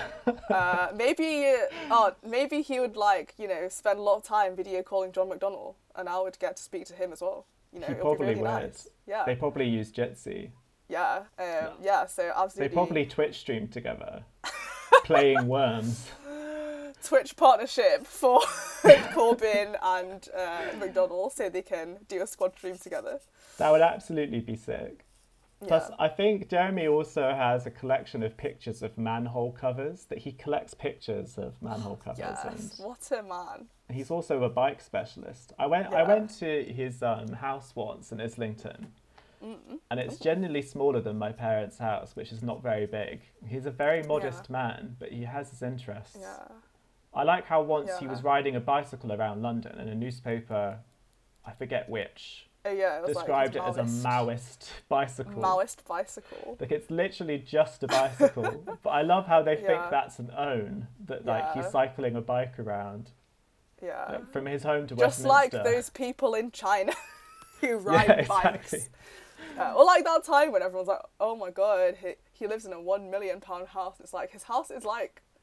Maybe he would spend a lot of time video calling John McDonnell, and I would get to speak to him as well. He probably really would. Nice. Yeah. They probably use Jitsi. Yeah. So absolutely. They probably Twitch stream together, playing Worms. Twitch partnership for Corbyn and McDonnell, so they can do a squad stream together. That would absolutely be sick. Plus, I think Jeremy also has a collection of pictures of manhole covers, that he collects pictures of manhole covers. Yes, what a man. He's also a bike specialist. I went to his house once in Islington, and it's generally smaller than my parents' house, which is not very big. He's a very modest man, but he has his interests. Yeah. I like how once he was riding a bicycle around London, and a newspaper, I forget which, described it as a Maoist bicycle. Maoist bicycle. Like, it's literally just a bicycle. But I love how they think that's an own, that he's cycling a bike around. Yeah. From his home to just Westminster. Just like those people in China who ride bikes. Or like that time when everyone's like, oh my god, he lives in a £1 million house. It's like, his house is like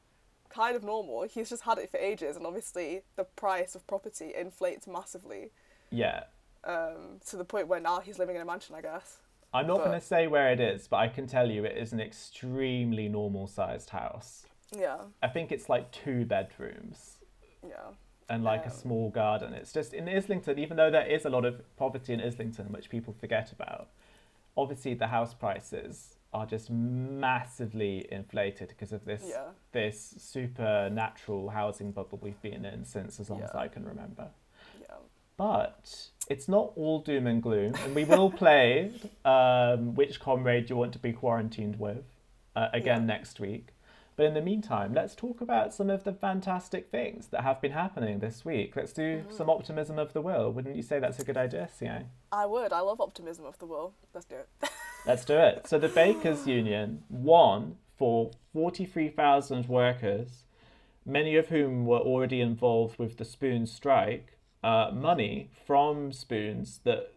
kind of normal. He's just had it for ages, and obviously the price of property inflates massively. Yeah. To the point where now he's living in a mansion, I guess. I'm not going to say where it is, but I can tell you it is an extremely normal-sized house. Yeah. I think it's like 2 bedrooms. Yeah. And like a small garden. It's just in Islington, even though there is a lot of poverty in Islington, which people forget about, obviously the house prices are just massively inflated because of this supernatural housing bubble we've been in since as long as I can remember. Yeah. But it's not all doom and gloom, and we will play Which Comrade You Want to Be Quarantined With again next week. But in the meantime, let's talk about some of the fantastic things that have been happening this week. Let's do some optimism of the will. Wouldn't you say that's a good idea, Sian? I would. I love optimism of the will. Let's do it. Let's do it. So the Bakers Union won for 43,000 workers, many of whom were already involved with the Spoons strike, money from Spoons that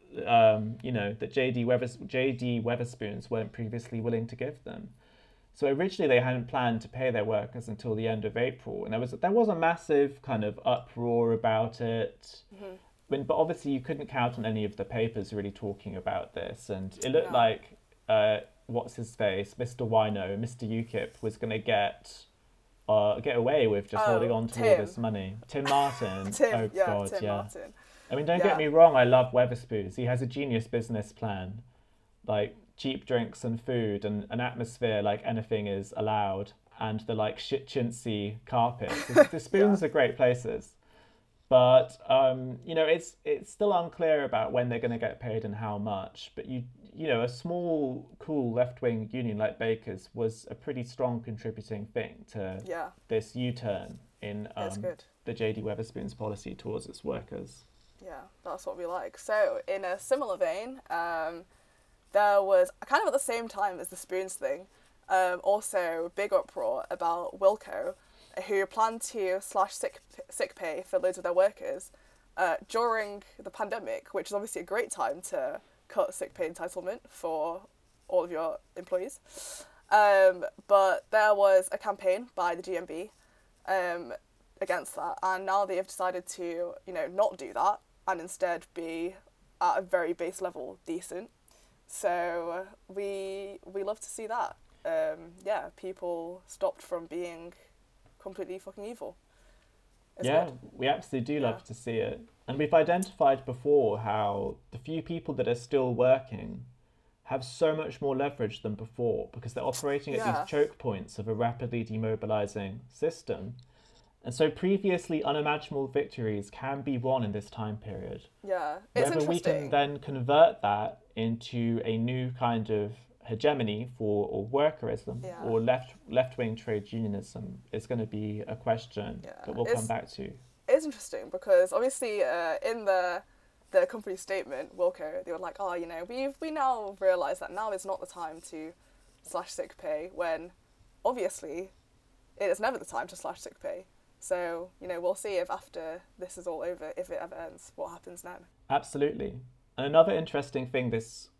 that JD Wetherspoons weren't previously willing to give them. So originally they hadn't planned to pay their workers until the end of April, and there was a massive kind of uproar about it. But obviously you couldn't count on any of the papers really talking about this, and it looked like what's his face, Mr. Wino, Mr. UKIP was going to get away with just holding on to all this money. Tim Martin. Tim God, Martin. I mean, don't get me wrong, I love Wetherspoons. He has a genius business plan, like cheap drinks and food and an atmosphere like anything is allowed, and the like shit chintzy carpet. The Spoons are great places. But it's still unclear about when they're going to get paid and how much. But a small, cool left-wing union like Bakers was a pretty strong contributing thing to this U-turn in the JD Wetherspoons policy towards its workers. Yeah, that's what we like. So in a similar vein, there was kind of at the same time as the Spoons thing, also big uproar about Wilko, who planned to slash sick pay for loads of their workers during the pandemic, which is obviously a great time to cut sick pay entitlement for all of your employees. But there was a campaign by the GMB against that, and now they have decided to, not do that and instead be at a very base level decent. So we love to see that. People stopped from being completely fucking evil. Good. We absolutely do love to see it. And we've identified before how the few people that are still working have so much more leverage than before because they're operating at these choke points of a rapidly demobilizing system. And so previously unimaginable victories can be won in this time period. Yeah, it's Whether we can then convert that into a new kind of hegemony for workerism or left-wing trade unionism is going to be a question that we'll come back to. It's interesting because obviously in the company statement, Wilco, they were like, we now realise that now is not the time to slash sick pay, when obviously it is never the time to slash sick pay. So, we'll see if after this is all over, if it ever ends, what happens then. Absolutely. And another interesting thing this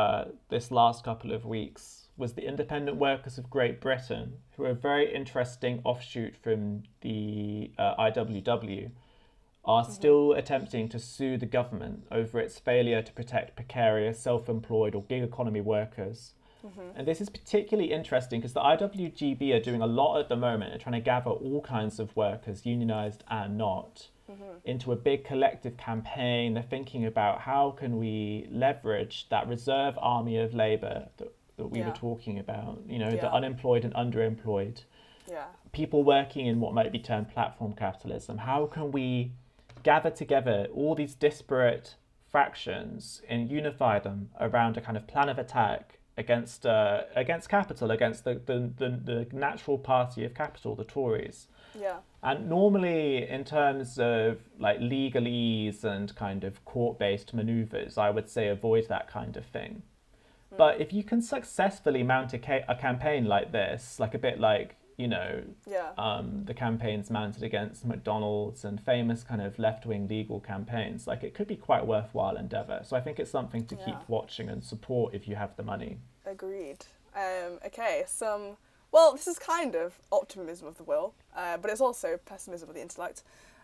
last couple of weeks was the Independent Workers of Great Britain, who are a very interesting offshoot from the IWW, are still attempting to sue the government over its failure to protect precarious, self-employed or gig economy workers. And this is particularly interesting because the IWGB are doing a lot at the moment and trying to gather all kinds of workers, unionised and not, into a big collective campaign. They're thinking about how can we leverage that reserve army of labour that we were talking about, the unemployed and underemployed, people working in what might be termed platform capitalism. How can we gather together all these disparate fractions and unify them around a kind of plan of attack against capital, against the natural party of capital, the Tories. Yeah. And normally, in terms of like legalese and kind of court-based manoeuvres, I would say avoid that kind of thing. But if you can successfully mount a campaign like this, like a bit like the campaigns mounted against McDonald's and famous kind of left-wing legal campaigns, like it could be quite a worthwhile endeavour. So I think it's something to keep watching and support if you have the money. Agreed. Okay, some Well, this is kind of optimism of the will, but it's also pessimism of the intellect.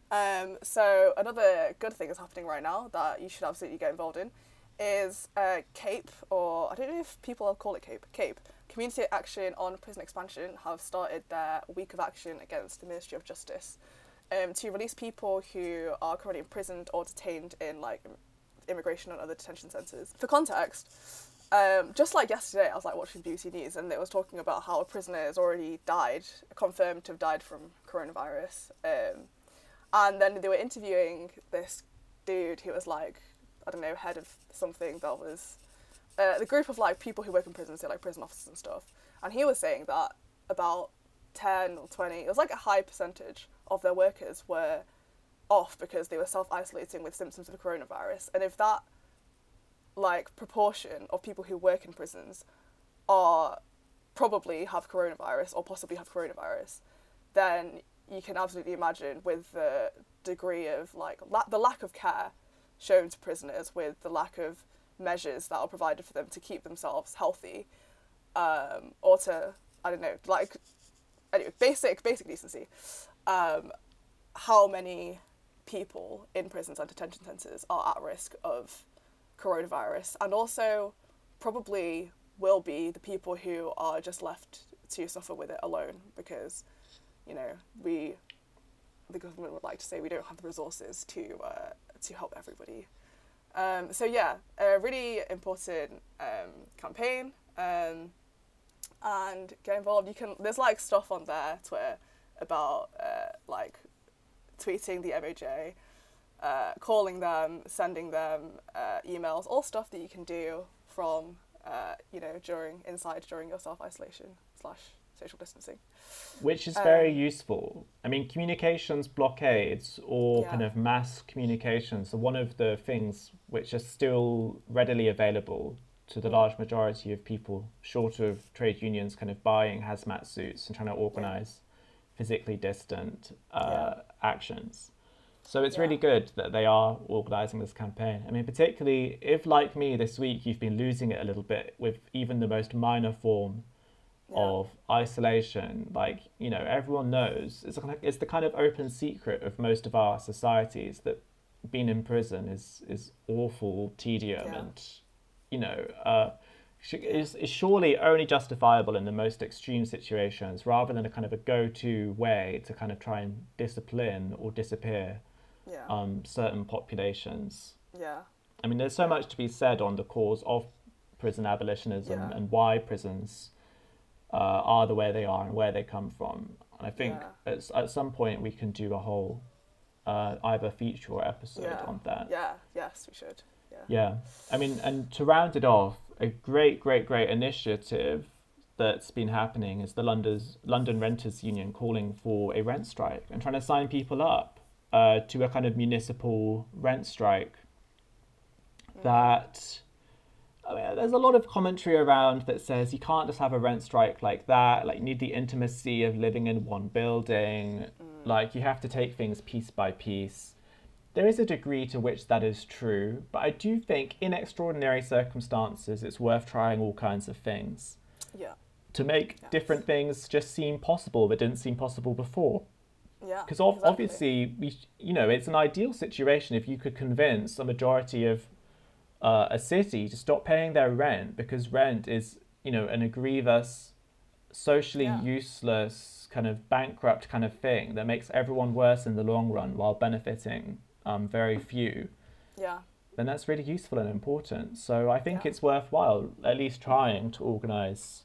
So another good thing that's happening right now that you should absolutely get involved in is CAPE, or I don't know if people call it CAPE. CAPE, Community Action on Prison Expansion, have started their week of action against the Ministry of Justice to release people who are currently imprisoned or detained in like immigration and other detention centres. For context, just like yesterday, I was like watching BBC News and it was talking about how a prisoner has already died, confirmed to have died from coronavirus. And then they were interviewing this dude who was like, I don't know, head of something that was the group of like people who work in prisons, so like prison officers and stuff. And he was saying that about 10 or 20, it was like a high percentage of their workers were off because they were self-isolating with symptoms of coronavirus. And if that like proportion of people who work in prisons are probably have coronavirus or possibly have coronavirus, then you can absolutely imagine with the degree of like the lack of care shown to prisoners, with the lack of measures that are provided for them to keep themselves healthy, or to, I don't know, like, anyway, basic decency, how many people in prisons and detention centres are at risk of coronavirus, and also probably will be the people who are just left to suffer with it alone, because, you know, the government would like to say we don't have the resources to help everybody. So yeah, a really important campaign, and get involved. There's like stuff on there, Twitter, about like tweeting the MOJ, calling them, sending them emails, all stuff that you can do from during your self-isolation / social distancing. Which is very useful. I mean, communications blockades or kind of mass communications are one of the things which are still readily available to the large majority of people, short of trade unions kind of buying hazmat suits and trying to organise physically distant actions. So it's really good that they are organising this campaign. I mean, particularly if, like me, this week you've been losing it a little bit with even the most minor form of isolation. Like, you know, everyone knows, it's the kind of open secret of most of our societies that being in prison is awful tedium and, you know, is surely only justifiable in the most extreme situations rather than a kind of a go-to way to kind of try and discipline or disappear certain populations. I mean, there's so much to be said on the cause of prison abolitionism and why prisons are the way they are and where they come from. And I think at some point we can do a whole either feature or episode on that. Yes, we should. Yeah. I mean, and to round it off, a great initiative that's been happening is the London Renters Union calling for a rent strike and trying to sign people up to a kind of municipal rent strike that... I mean, there's a lot of commentary around that says you can't just have a rent strike like that. Like, you need the intimacy of living in one building. Like, you have to take things piece by piece. There is a degree to which that is true, but I do think in extraordinary circumstances, it's worth trying all kinds of things to make different things just seem possible that didn't seem possible before. Because obviously, it's an ideal situation if you could convince a majority of a city to stop paying their rent, because rent is, an egregious, socially useless, kind of bankrupt kind of thing that makes everyone worse in the long run while benefiting very few. Then that's really useful and important. So I think it's worthwhile at least trying to organise,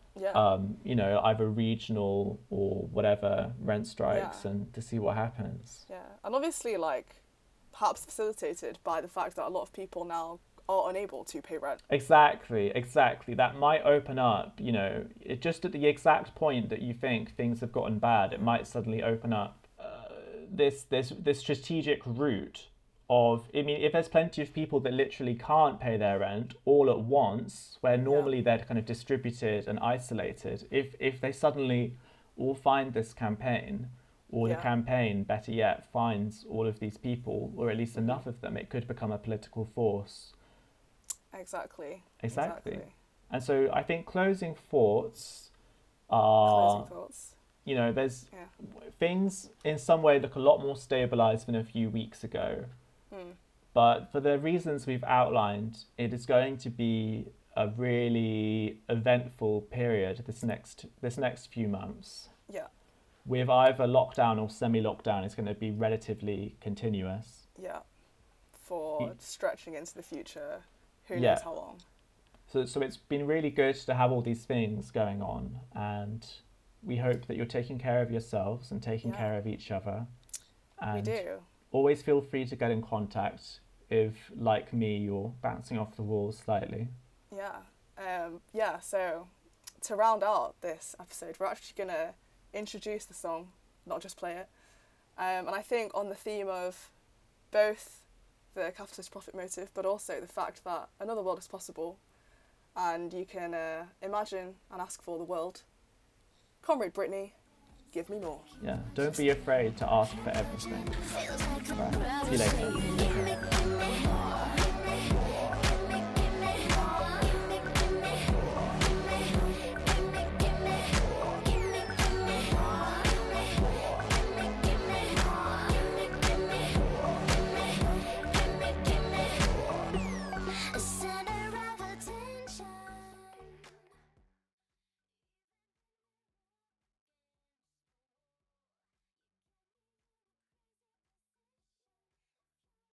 either regional or whatever rent strikes and to see what happens. And obviously, perhaps facilitated by the fact that a lot of people now are unable to pay rent. Exactly. That might open up, just at the exact point that you think things have gotten bad, it might suddenly open up this strategic route of, if there's plenty of people that literally can't pay their rent all at once, where normally they're kind of distributed and isolated, if they suddenly all find this campaign, or the campaign, better yet, finds all of these people, or at least enough of them, it could become a political force. Exactly. And so I think closing thoughts, Closing thoughts. You know, there's things in some way look a lot more stabilized than a few weeks ago. But for the reasons we've outlined, it is going to be a really eventful period this next few months. Yeah. With either lockdown or semi-lockdown, it's going to be relatively continuous. Yeah. For stretching into the future, who knows how long. So it's been really good to have all these things going on, and we hope that you're taking care of yourselves and taking care of each other. And we do. Always feel free to get in contact if, like me, you're bouncing off the walls slightly. So to round out this episode, we're actually going to introduce the song, not just play it. And I think on the theme of both the capitalist profit motive, but also the fact that another world is possible and you can imagine and ask for the world. Comrade Britney, give me more. Yeah, don't be afraid to ask for everything. Right. See you later.